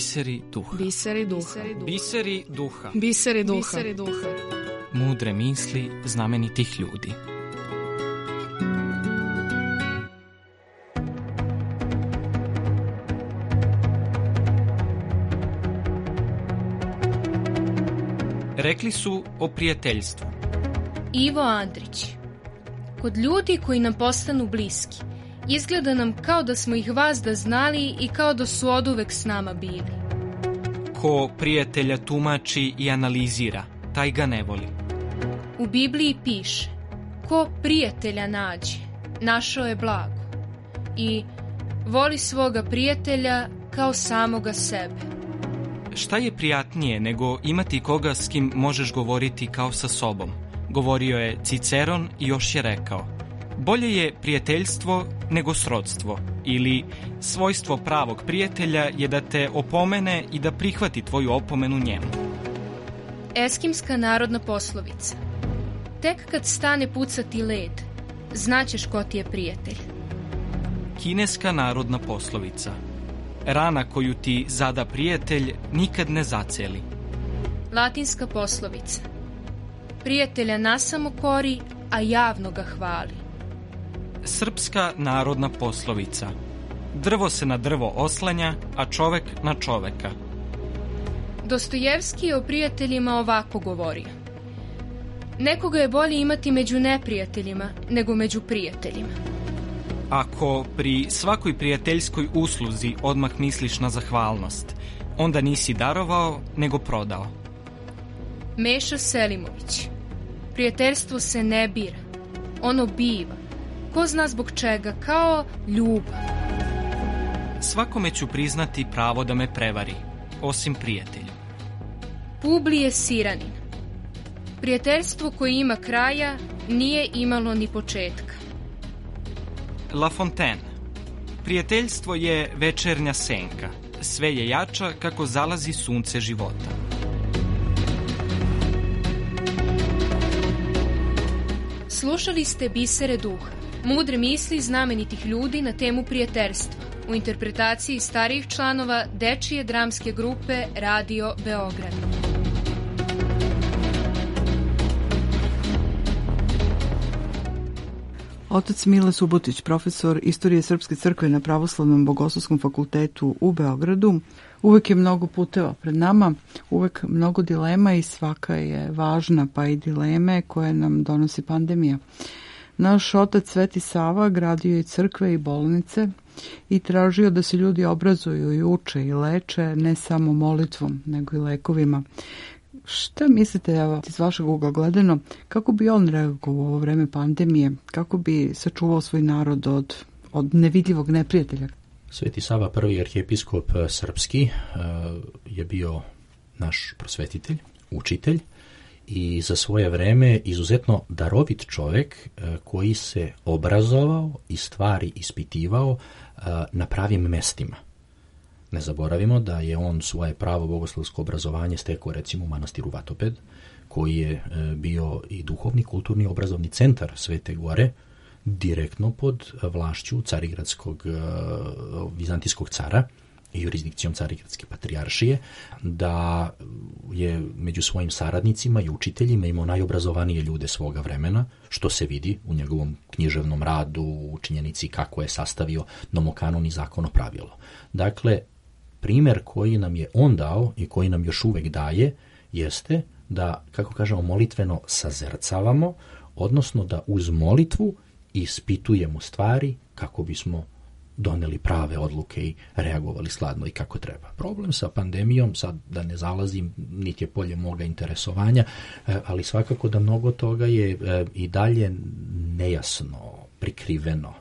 Biseri duha. Biseri duha. Biseri duha. Biseri duha. Biseri duha. Mudre misli znamenitih ljudi. Rekli su o prijateljstvu. Ivo Andrić. Kod ljudi koji nam postanu bliski, izgleda nam kao da smo ih vazda znali i kao da su oduvek s nama bili. Ko prijatelja tumači i analizira, taj ga ne voli. U Bibliji piše: ko prijatelja nađe, našao je blago. I voli svoga prijatelja kao samoga sebe. Šta je prijatnije nego imati koga s kim možeš govoriti kao sa sobom? Govorio je Ciceron i još je rekao: bolje je prijateljstvo nego srodstvo, ili svojstvo pravog prijatelja je da te opomene i da prihvati tvoju opomenu njemu. Eskimska narodna poslovica: tek kad stane pucati led, znaćeš ko ti je prijatelj. Kineska narodna poslovica: rana koju ti zada prijatelj nikad ne zaceli. Latinska poslovica: prijatelja nasamo kori, a javno ga hvali. Srpska narodna poslovica: drvo se na drvo oslanja, a čovek na čoveka. Dostojevski je o prijateljima ovako govorio: nekoga je bolje imati među neprijateljima nego među prijateljima. Ako pri svakoj prijateljskoj usluzi odmah misliš na zahvalnost, onda nisi darovao, nego prodao. Meša Selimović: prijateljstvo se ne bira, ono biva. Ko zna zbog čega, kao ljubav. Svakome ću priznati pravo da me prevari, osim prijatelju. Publije Siranin: prijateljstvo koje ima kraja nije imalo ni početka. La Fontaine: prijateljstvo je večernja senka, sve je jača kako zalazi sunce života. Slušali ste Bisere duha, mudre misli znamenitih ljudi na temu prijateljstva, u interpretaciji starijih članova dečije dramske grupe Radio Beograd. Otac Mile Subotić, profesor istorije Srpske crkve na Pravoslavnom bogoslovskom fakultetu u Beogradu. Uvek je mnogo puteva pred nama, uvek mnogo dilema i svaka je važna, pa i dileme koje nam donosi pandemija. Naš otac Sveti Sava gradio je crkve i bolnice i tražio da se ljudi obrazuju i uče i leče ne samo molitvom, nego i lekovima. Šta mislite, evo, iz vašeg ugla gledano, kako bi on reagovao u ovo vreme pandemije, kako bi sačuvao svoj narod od, od nevidljivog neprijatelja? Sveti Sava, prvi arhijepiskop srpski, je bio naš prosvetitelj, učitelj i za svoje vreme izuzetno darovit čovjek koji se obrazovao i stvari ispitivao na pravim mestima. Ne zaboravimo da je on svoje pravo bogoslovsko obrazovanje stekao recimo u manastiru Vatoped, koji je bio i duhovni, kulturni, obrazovni centar Svete Gore, direktno pod vlašću carigradskog vizantijskog cara i jurisdikcijom carigradske patrijaršije, da je među svojim saradnicima i učiteljima imao najobrazovanije ljude svoga vremena, što se vidi u njegovom književnom radu, u činjenici kako je sastavio nomokanon i zakono pravilo. Dakle, primjer koji nam je on dao i koji nam još uvek daje jeste da, kako kažemo, molitveno sazercavamo, odnosno da uz molitvu ispitujemo stvari kako bismo doneli prave odluke i reagovali skladno i kako treba. Problem sa pandemijom, sad da ne zalazim, niti je polje moga interesovanja, ali svakako da mnogo toga je i dalje nejasno, prikriveno.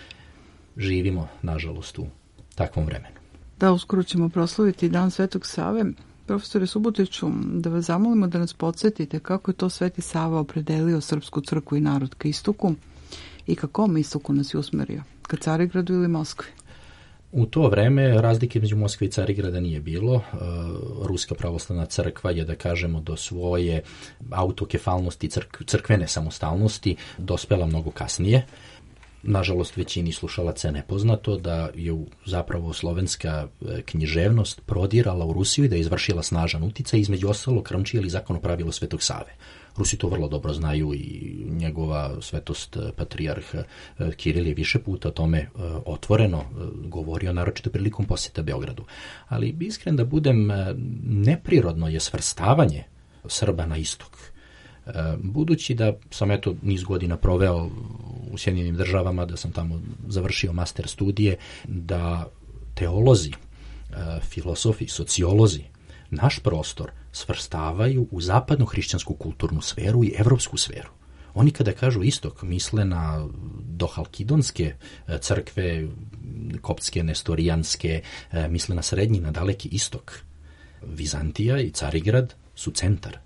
Živimo, nažalost, u takvom vremenu. Da, uskoro ćemo proslaviti Dan Svetog Save. Profesore Subotiću, da vas zamolimo da nas podsjetite kako je to Sveti Sava opredelio Srpsku crkvu i narod ka istoku i ka kom istoku nas je usmerio, ka Carigradu ili Moskvi? U to vreme razlike među Moskve i Carigrada nije bilo. Ruska pravoslavna crkva je, da kažemo, do svoje autokefalnosti, crk- crkvene samostalnosti dospela mnogo kasnije. nažalost većini slušalaca je nepoznato da je zapravo slovenska književnost prodirala u Rusiju i da je izvršila snažan uticaj, između ostalo krmčili zakonopravilo Svetog Save. Rusi to vrlo dobro znaju i njegova svetost patrijarh Kiril je više puta o tome otvoreno govorio, naročito prilikom posjeta Beogradu. Ali iskren da budem, neprirodno je svrstavanje Srba na istok. Budući da sam eto niz godina proveo u Sjedinjenim Državama, da sam tamo završio master studije, da teolozi, filosofi, sociolozi naš prostor svrstavaju u zapadnu hrišćansku kulturnu sferu i evropsku sferu. Oni kada kažu istok, misle na dohalkidonske crkve, koptske, nestorijanske, misle na srednji, na daleki istok. Vizantija i Carigrad su centar.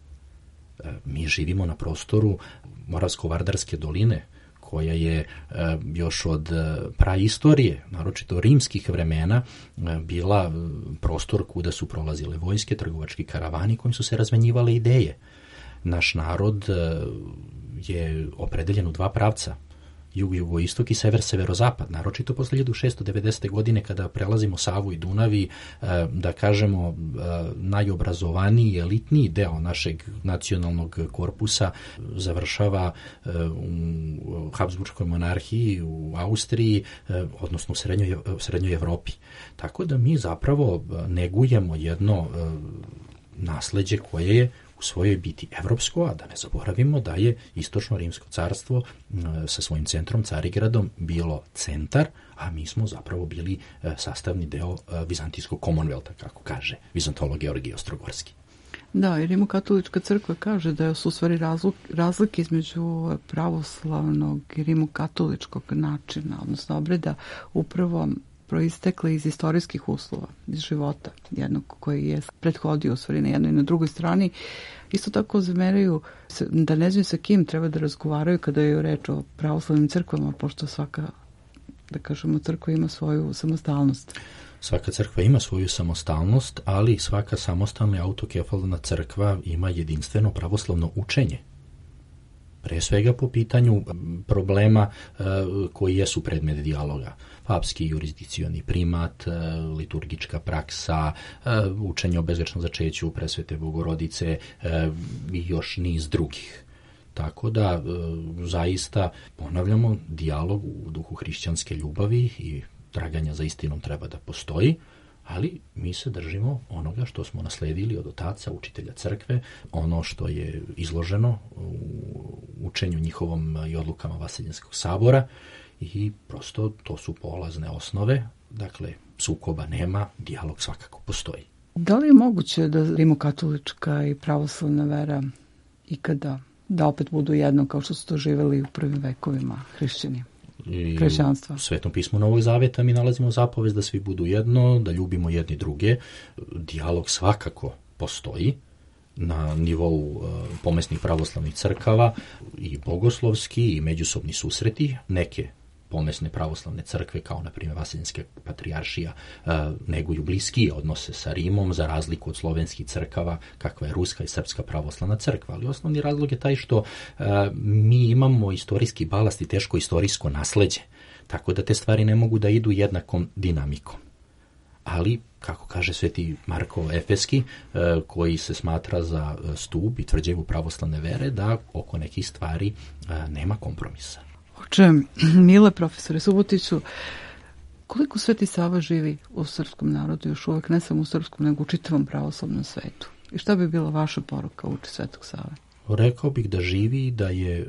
Mi živimo na prostoru Moravsko-Vardarske doline, koja je još od praistorije, naročito rimskih vremena, bila prostor kuda su prolazile vojske, trgovački karavani kojim su se razmenjivale ideje. Naš narod je opredeljen u dva pravca, jug-jugoistok i sever-severozapad, naročito posle hiljadu šesto devedesete. godine kada prelazimo Savu i Dunavi, da kažemo najobrazovaniji i elitniji deo našeg nacionalnog korpusa završava u Habsburškoj monarhiji, u Austriji, odnosno u srednjoj, srednjoj Evropi. Tako da mi zapravo negujemo jedno nasleđe koje je u svojoj biti evropsko, a da ne zaboravimo da je Istočno Rimsko carstvo sa svojim centrom Carigradom bilo centar, a mi smo zapravo bili sastavni deo Vizantijskog Commonwealtha, kako kaže vizantolog Georgij Ostrogorski. Da, i Rimokatolička crkva kaže da su u stvari razlike između pravoslavnog i rimokatoličkog načina, odnosno obreda, upravo proistekle iz istorijskih uslova, iz života jednog koji je prethodio u stvari na jednoj i na drugoj strani. Isto tako zameraju da ne znaju sa kim treba da razgovaraju kada je reč o pravoslavnim crkvama, pošto svaka, da kažemo, crkva ima svoju samostalnost. Svaka crkva ima svoju samostalnost, ali svaka samostalna i autokefalna crkva ima jedinstveno pravoslavno učenje. Pre svega po pitanju problema uh, koji jesu predmet dijaloga. Papski jurisdikcioni primat, uh, liturgička praksa, uh, učenje o bezgrešnom začeću presvete Bogorodice uh, i još niz drugih. Tako da, uh, zaista, ponavljamo, dijalog u duhu hrišćanske ljubavi i traganja za istinom treba da postoji, ali mi se držimo onoga što smo nasledili od otaca, učitelja crkve, ono što je izloženo u učenju njihovom i odlukama Vaseljenskog sabora i prosto to su polazne osnove, dakle sukoba nema, dijalog svakako postoji. Da li je moguće da rimokatolička i pravoslavna vera ikada da opet budu jedno kao što su to živeli u prvim vekovima hrišćani? I u Svetom pismu Novog Zaveta mi nalazimo zapovest da svi budu jedno, da ljubimo jedni druge. Dijalog svakako postoji na nivou uh, pomesnih pravoslavnih crkava i bogoslovski i međusobni susreti. Neke pomesne pravoslavne crkve, kao na primjer Vaseljenska patrijaršija, uh, neguju bliskije odnose sa Rimom, za razliku od slovenskih crkava, kakva je Ruska i Srpska pravoslavna crkva. Ali osnovni razlog je taj što uh, mi imamo istorijski balast i teško istorijsko nasleđe, tako da te stvari ne mogu da idu jednakom dinamikom. Ali, kako kaže sveti Marko Efeski, uh, koji se smatra za stub i tvrđavu pravoslavne vere, da oko nekih stvari uh, nema kompromisa. Oče, mile profesore Subotiću, koliko Sveti Sava živi u srpskom narodu još uvek, ne samo u srpskom, nego u čitavom pravoslavnom svetu? I šta bi bila vaša poruka uči Svetog Save? Rekao bih da živi, da je e,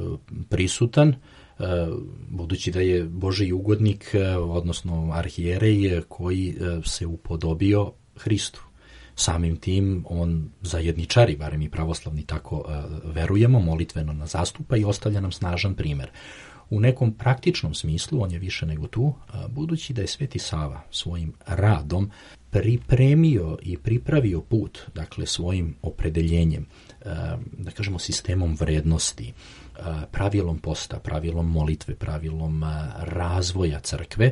prisutan, e, budući da je Božji ugodnik, e, odnosno arhijerej, koji e, se upodobio Hristu. Samim tim on zajedničari, barem i pravoslavni tako uh, verujemo, molitveno nas zastupa i ostavlja nam snažan primer. U nekom praktičnom smislu on je više nego tu, uh, budući da je Sveti Sava svojim radom pripremio i pripravio put, dakle svojim opredeljenjem, uh, da kažemo sistemom vrednosti, uh, pravilom posta, pravilom molitve, pravilom uh, razvoja crkve,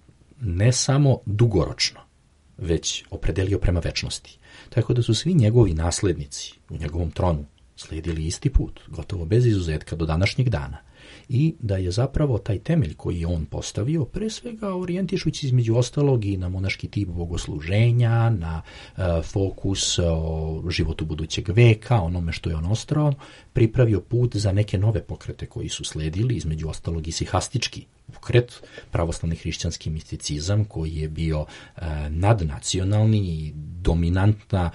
ne samo dugoročno, već opredelio prema večnosti. Tako da su svi njegovi naslednici u njegovom tronu slijedili isti put, gotovo bez izuzetka do današnjeg dana. i da je zapravo taj temelj koji je on postavio, pre svega orijentišući između ostalog i na monaški tip bogosluženja, na uh, fokus o životu budućeg veka, onome što je on ostrao, pripravio put za neke nove pokrete koji su sledili, između ostalog i sihastički pokret, pravoslavni hrišćanski misticizam koji je bio e, nadnacionalni i dominantna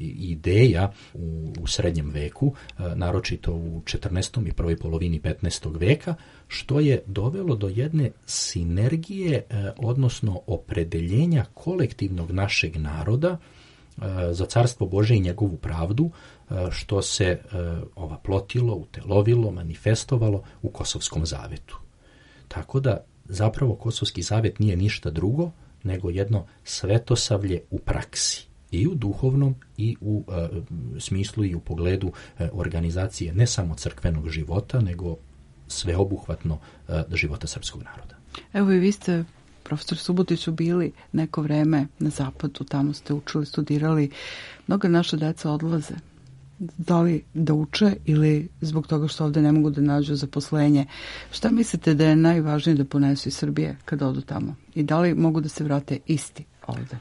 ideja u, u srednjem veku, e, naročito u četrnaestom i prvoj polovini petnaestog veka, što je dovelo do jedne sinergije, e, odnosno opredeljenja kolektivnog našeg naroda e, za carstvo Bože i njegovu pravdu, e, što se e, ova plotilo, utelovilo, manifestovalo u Kosovskom zavetu. Tako da zapravo Kosovski zavet nije ništa drugo nego jedno svetosavlje u praksi. I u duhovnom i u e, smislu i u pogledu e, organizacije ne samo crkvenog života, nego sveobuhvatno e, života srpskog naroda. Evo i vi ste, profesor Subotiću, bili neko vreme na zapadu, tamo ste učili, studirali. Mnoga naša deca odlaze. Da li da uče ili zbog toga što ovde ne mogu da nađu zaposlenje. Šta mislite da je najvažnije da ponesu iz Srbije kada odu tamo? I da li mogu da se vrate isti ovde?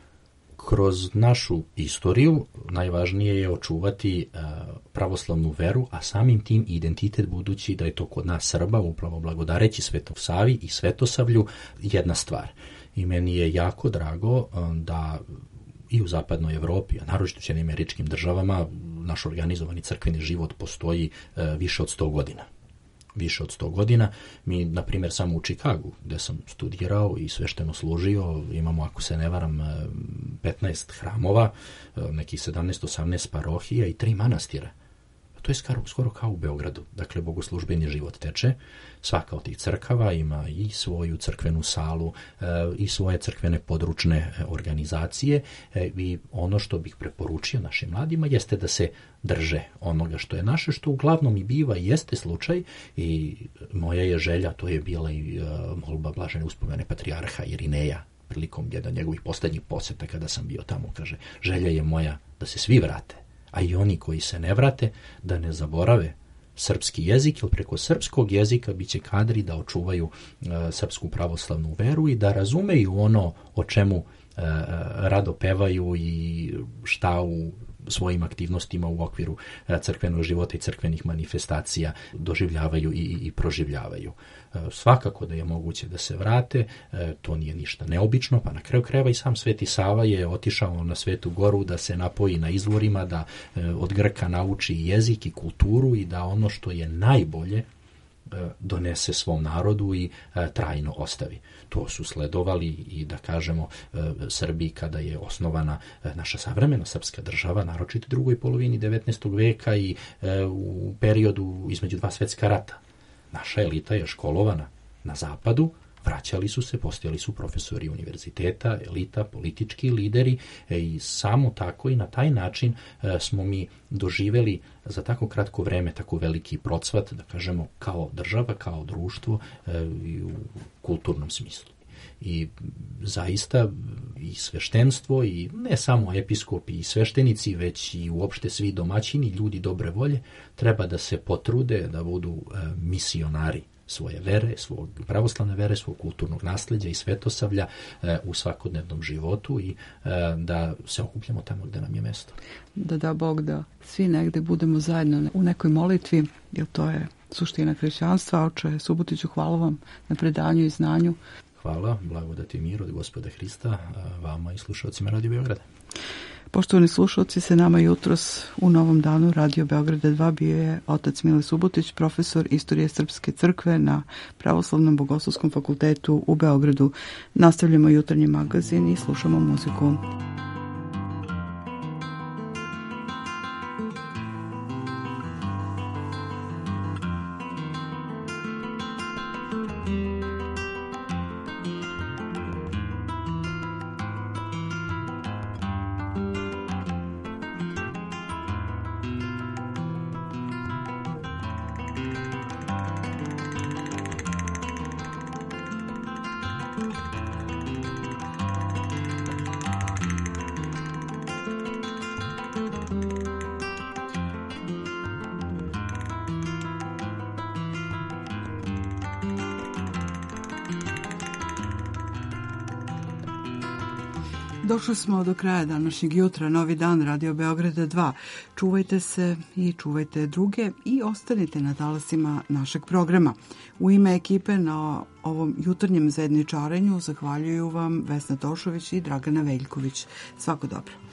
Kroz našu istoriju najvažnije je očuvati uh, pravoslavnu veru, a samim tim identitet, budući da je to kod nas Srba, upravo blagodareći Svetog Savi i Svetosavlju, jedna stvar. I meni je jako drago uh, da i u zapadnoj Evropi, a naročito u Sjedinjenim Američkim Državama, naš organizovani crkveni život postoji e, više od sto godina. Više od sto godina. Mi, na primjer, samo u Čikagu, gde sam studirao i svešteno služio, imamo, ako se ne varam, petnaest hramova, nekih sedamnaest osamnaest parohija i tri manastira. To je skoro, skoro kao u Beogradu. Dakle, bogoslužbeni život teče. Svaka od tih crkava ima i svoju crkvenu salu e, i svoje crkvene područne organizacije e, i ono što bih preporučio našim mladima jeste da se drže onoga što je naše, što uglavnom i biva i jeste slučaj, i moja je želja, to je bila i e, molba blažene uspomene patrijarha Irineja prilikom jedan njegovih poslednjih poseta kada sam bio tamo, kaže, želja je moja da se svi vrate, a i oni koji se ne vrate, da ne zaborave srpski jezik, jer preko srpskog jezika bit će kadri da očuvaju e, srpsku pravoslavnu veru i da razumeju ono o čemu e, rado pevaju i šta u svojim aktivnostima u okviru e, crkvenog života i crkvenih manifestacija doživljavaju i, i proživljavaju. E, svakako da je moguće da se vrate, e, to nije ništa neobično, pa na kraju krajeva i sam Sveti Sava je otišao na Svetu Goru da se napoji na izvorima, da e, od Grka nauči jezik i kulturu i da ono što je najbolje donese svom narodu i e, trajno ostavi. To su sledovali i, da kažemo, e, Srbiji kada je osnovana e, naša savremena srpska država, naročito u drugoj polovini devetnaestog veka i e, u periodu između dva svetska rata. Naša elita je školovana na zapadu, vraćali su se, postojali su profesori univerziteta, elita, politički lideri e, i samo tako i na taj način e, smo mi doživeli za tako kratko vreme tako veliki procvat, da kažemo, kao država, kao društvo e, i u kulturnom smislu. I zaista i sveštenstvo i ne samo episkopi i sveštenici, već i uopšte svi domaćini, ljudi dobre volje, treba da se potrude da budu e, misionari svoje vere, svog pravoslavne vere, svog kulturnog nasleđa i svetosavlja e, u svakodnevnom životu i e, da se okupljamo tamo gde nam je mesto. Da da Bog da svi negde budemo zajedno u nekoj molitvi, jer to je suština hrišćanstva. Oče Subotiću, hvala vam na predanju i znanju. Hvala, blagodati i mir od Gospoda Hrista, vama i slušalcima Radio Beograda. Poštovani slušalci, se nama jutros u Novom danu Radio Beograda dva bio je otac Mile Subotić, profesor istorije Srpske crkve na Pravoslavnom bogoslovskom fakultetu u Beogradu. Nastavljamo jutarnji magazin i slušamo muziku. Došli smo do kraja današnjeg jutra, novi dan Radio Beograda dva. Čuvajte se i čuvajte druge i ostanite na talasima našeg programa. U ime ekipe na ovom jutarnjem zajedničarenju zahvaljuju vam Vesna Tošović i Dragana Veljković. Svako dobro.